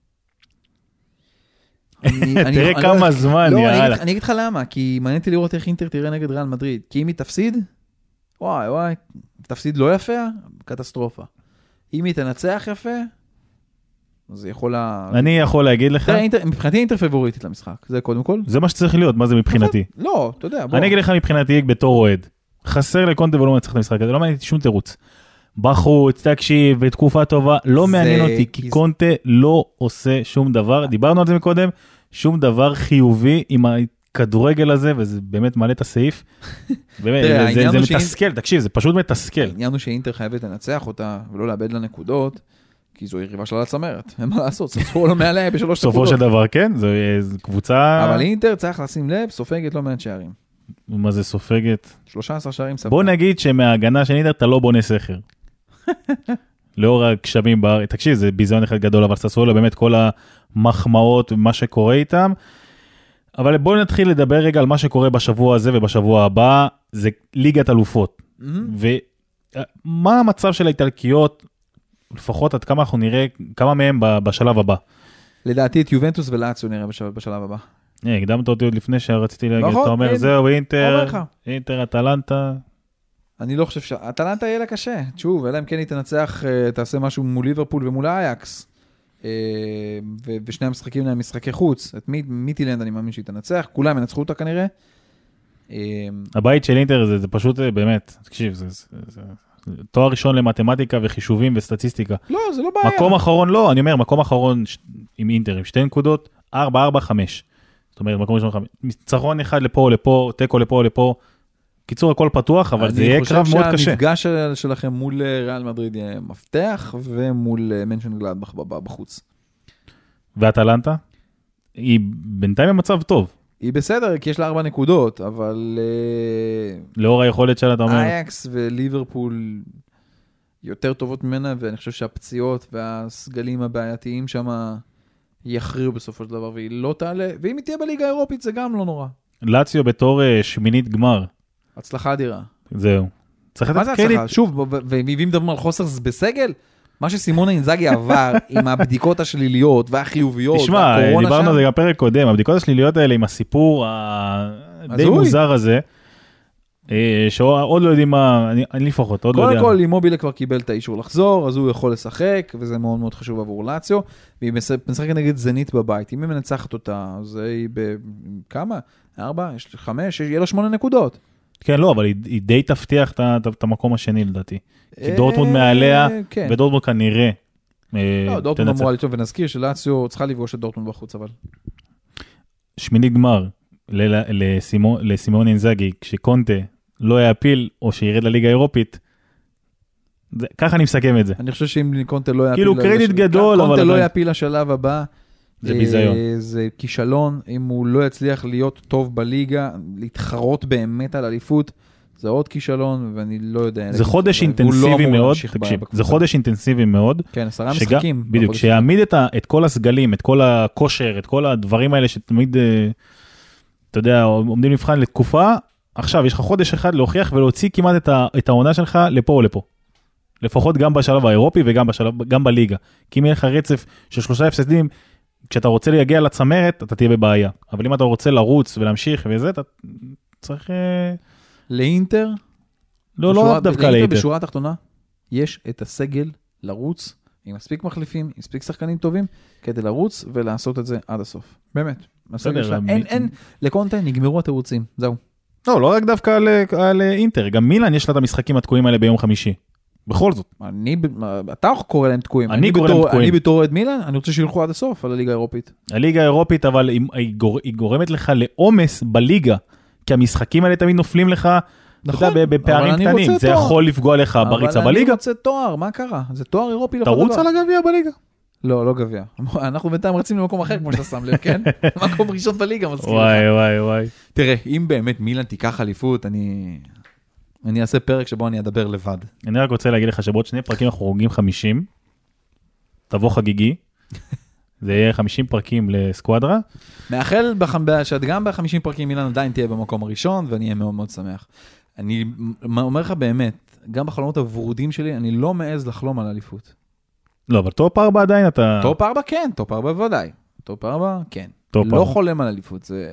תראה כמה זמן, יאללה. אני אגיד לך למה, כי מעניינתי לראות איך אינטר תראה נגד ריאל מדריד, כי אם היא תפסיד, וואי וואי, תפסיד לא יפה, קטסטרופה. אם היא תנצח יפה, אז היא יכולה... אני יכול להגיד לך... מבחינתי אינטר פבוריטית למשחק, זה קודם כל. זה מה שצריך להיות, מה זה מבחינתי? לא, אתה יודע. אני אגיד לך מבחינתי בתור אוהד. חסר לקונטה ולא מנצח את המשחק הזה, לא מעניין אותי שום תירוץ. בחוץ, תקשיב, בתקופה טובה, לא מעניין אותי, כי קונטה לא עושה שום דבר. דיברנו על זה מקודם, שום דבר חיובי עם הכדורגל הזה, וזה באמת מעלה את הסעיף. זה מתסכל, תקשיב, זה פשוט מתסכל. העניין הוא שאינטר חייבת לנצח אותה, ולא לאבד לה נקודות, כי זו יריבה שלה לצמרת. אין מה לעשות, ספור לו מעליה בשלוש נקודות. סופו של דבר, כן, זו קבוצה... אבל אינטר צריך לשים לב, סופגת לא מעט שערים. מה זה סופגת? שלושה עשר שערים סבבה. בוא נגיד שמההגנה של אינטר אתה לא בונה סכר. לאור הגשמים בארץ, תקשיב, זה ביזיון אחד גדול, אבל ססוולו באמת כל המחמאות ומה שקורה איתם. אבל בואו נתחיל לדבר רגע על מה שקורה בשבוע הזה ובשבוע הבא, זה ליגת אלופות. ומה המצב של האיטלקיות, לפחות עד כמה אנחנו נראה, כמה מהם בשלב הבא? לדעתי את יובנטוס ולאציו נראה בשלב הבא. הקדמת אותי עוד לפני שרציתי להגיד, אתה אומר זהו, אינטר, אינטר, אטלנטה. אני לא חושב ש... אטלנטה יהיה לה קשה. שוב, אלא אם כן היא תנצח, תעשה משהו מול ליברפול ומול אייקס. ושני המשחקים להם משחקי חוץ. את מיטילנד אני מאמין שהיא תנצח. כולם ינצחו אותה כנראה. הבית של אינטר זה, זה פשוט באמת, תקשיב, זה, זה, זה, זה תואר ראשון למתמטיקה וחישובים וסטטיסטיקה. לא, זה לא בעיה. מקום אחרון, לא, אני אומר, מקום אחרון עם אינטר, עם שתי נקודות, ארבע, ארבע, חמש. זאת אומרת, מקום ראשון חמש. ניצחון אחד לפה או לפה, טקו לפה או לפה. קיצור, הכל פתוח, אבל זה יהיה קרב מאוד קשה. אני חושב שהמפגש שלכם מול ריאל מדריד יהיה מפתח, ומול מנשן גלאדבך בחוץ. ואטלנטה? היא בינתיים במצב טוב. היא בסדר, כי יש לה ארבע נקודות, אבל... לאור היכולת שלה, אתה אומר... אייקס וליברפול יותר טובות ממנה, ואני חושב שהפציעות והסגלים הבעייתיים שם יכריעו בסופו של דבר, והיא לא תעלה, ואם היא תהיה בליגה האירופית, זה גם לא נורא. לאציו בתור שמינית גמר. הצלחה אדירה. זהו. מה זה הצלחה? שוב, ואם מדברים על חוסר בסגל, מה שסימון אינזאגי עבר עם הבדיקות השליליות והחיוביות, תשמע, דיברנו על זה גם פרק קודם, הבדיקות השליליות האלה עם הסיפור הדי מוזר הזה, שעוד לא יודעים מה, אני לפחות, עוד לא יודע. קודם כל, אימובילה כבר קיבל את האישור לחזור, אז הוא יכול לשחק, וזה מאוד מאוד חשוב עבור לאציו, והיא משחקת נגד זנית בבית, אם היא מנצחת אותה, אז היא בכמה? ארבע? יש חמש? יהיה לה שמונה נקודות. כן, לא, אבל היא, היא די תבטיח את, את המקום השני, לדעתי. כי דורטמונד מעליה, כן. ודורטמונד כנראה לא, דורטמונד אמורה לטוב, ונזכיר שלאציו צריכה לפגוש את דורטמונד בחוץ, אבל... שמיני גמר לסימון, לסימון אינזאגי, כשקונטה לא יעפיל, או שירד לליגה האירופית, זה, ככה אני מסכם את זה. אני חושב שאם קונטה לא יעפיל... כאילו קרדיט גדול, אבל... קונטה לא יעפיל לשלב הבא, זה ביזיון. זה כישלון, אם הוא לא יצליח להיות טוב בליגה, להתחרות באמת על אליפות, זה עוד כישלון, ואני לא יודע. זה חודש אינטנסיבי מאוד, תקשיב, זה חודש אינטנסיבי מאוד. כן, עשרה משחקים. בדיוק, שיעמיד את כל הסגלים, את כל הכושר, את כל הדברים האלה שתמיד, אתה יודע, עומדים לבחן לתקופה, עכשיו יש לך חודש אחד להוכיח ולהוציא כמעט את העונה שלך לפה או לפה. לפחות גם בשלב האירופי וגם בשלב, גם בליגה. כי אם יהיה לך רצף של שלושה הפסדים, כשאתה רוצה להגיע לצמרת, אתה תהיה בבעיה. אבל אם אתה רוצה לרוץ ולהמשיך וזה, אתה צריך... לאינטר? לא, לא רק דווקא לאינטר. בשורה התחתונה, יש את הסגל לרוץ, עם מספיק מחליפים, עם מספיק שחקנים טובים, כדי לרוץ ולעשות את זה עד הסוף. באמת. אין, אין, לקונטה נגמרו התירוצים, זהו. לא, לא רק דווקא על אינטר, גם מילאן יש לה את המשחקים התקועים האלה ביום חמישי. בכל זאת. אני, אתה קורא להם תקועים. אני קורא להם תקועים. אני בתור עד מילאן, אני רוצה שילכו עד הסוף על הליגה האירופית. הליגה האירופית, אבל היא גורמת לך לעומס בליגה, כי המשחקים האלה תמיד נופלים לך, נכון, בפערים קטנים. זה יכול לפגוע לך בריצה בליגה. אבל אני רוצה תואר, מה קרה? זה תואר אירופי לכל דבר. תרוץ על הגביע בליגה. לא, לא גביע. אנחנו בינתיים רצים למקום אחר, כמו שאתה שם לב, כן? מקום ראשון בליגה, מזכיר לך. וואי, וואי, וואי. תראה, אם באמת מילאן תיקח אליפות, אני... אני אעשה פרק שבו אני אדבר לבד. אני רק רוצה להגיד לך שבעוד שני פרקים אנחנו רוגים חמישים, תבוא חגיגי, זה יהיה חמישים פרקים לסקואדרה. מאחל שגם ב-חמישים פרקים מילאן עדיין תהיה במקום הראשון, ואני אהיה מאוד מאוד שמח. אני אומר לך באמת, גם בחלומות הוורודים שלי, אני לא מעז לחלום על אליפות. לא, אבל טופ ארבע עדיין אתה... טופ ארבע כן, טופ ארבע בוודאי. טופ ארבע כן. לא חולם על אליפות, זה...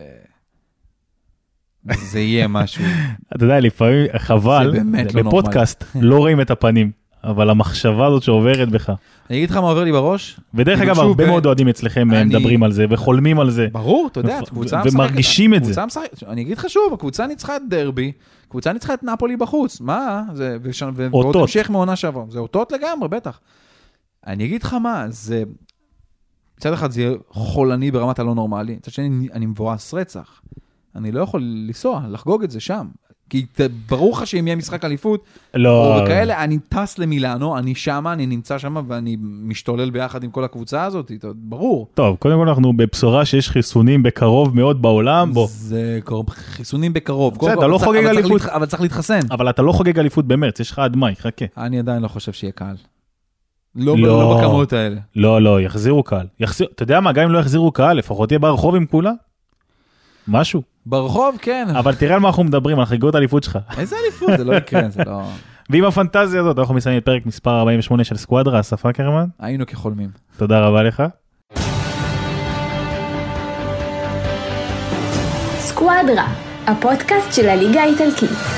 זה יהיה משהו. אתה יודע, לפעמים חבל, בפודקאסט לא רואים את הפנים, אבל המחשבה הזאת שעוברת בך. אני אגיד לך מה עובר לי בראש. ודרך אגב, הרבה מאוד אוהדים אצלכם מדברים על זה, וחולמים על זה. ברור, אתה יודע, ומרגישים את זה. אני אגיד לך שוב, הקבוצה ניצחה את דרבי, הקבוצה ניצחה את נאפולי בחוץ, מה? ועוד המשך מעונה שעבר. זה אותות לגמרי, בטח. אני אגיד לך מה, זה... מצד אחד זה יהיה חולני ברמת הלא נורמלי, מצד שני אני מבואס רצח. אני לא יכול לנסוע, לחגוג את זה שם. כי ברור לך שאם יהיה משחק אליפות, לא. או כאלה, אני טס למילאנו, אני שמה, אני נמצא שמה, ואני משתולל ביחד עם כל הקבוצה הזאת, ברור. טוב, קודם כל אנחנו בבשורה שיש חיסונים בקרוב מאוד בעולם, בוא. זה חיסונים בקרוב. בסדר, אתה לא חוגג אליפות. אבל צריך להתחסן. אבל אתה לא חוגג אליפות במרץ, יש לך עד מאי, חכה. אני עדיין לא חושב שיהיה קהל. לא, לא בכמות האלה. לא, לא, יחזירו קהל. יחזיר, אתה יודע מה, גם אם לא יחזירו קהל, לפחות יהיה ברחוב עם כולה. משהו. ברחוב, כן. אבל תראה על מה אנחנו מדברים, על חגיגות האליפות שלך. איזה אליפות? זה לא יקרה, זה לא... ועם הפנטזיה הזאת, אנחנו מסיימים את פרק מספר ארבעים ושמונה של סקואדרה, אסף אקרמן. היינו כחולמים. תודה רבה לך. סקואדרה, הפודקאסט של הליגה האיטלקית.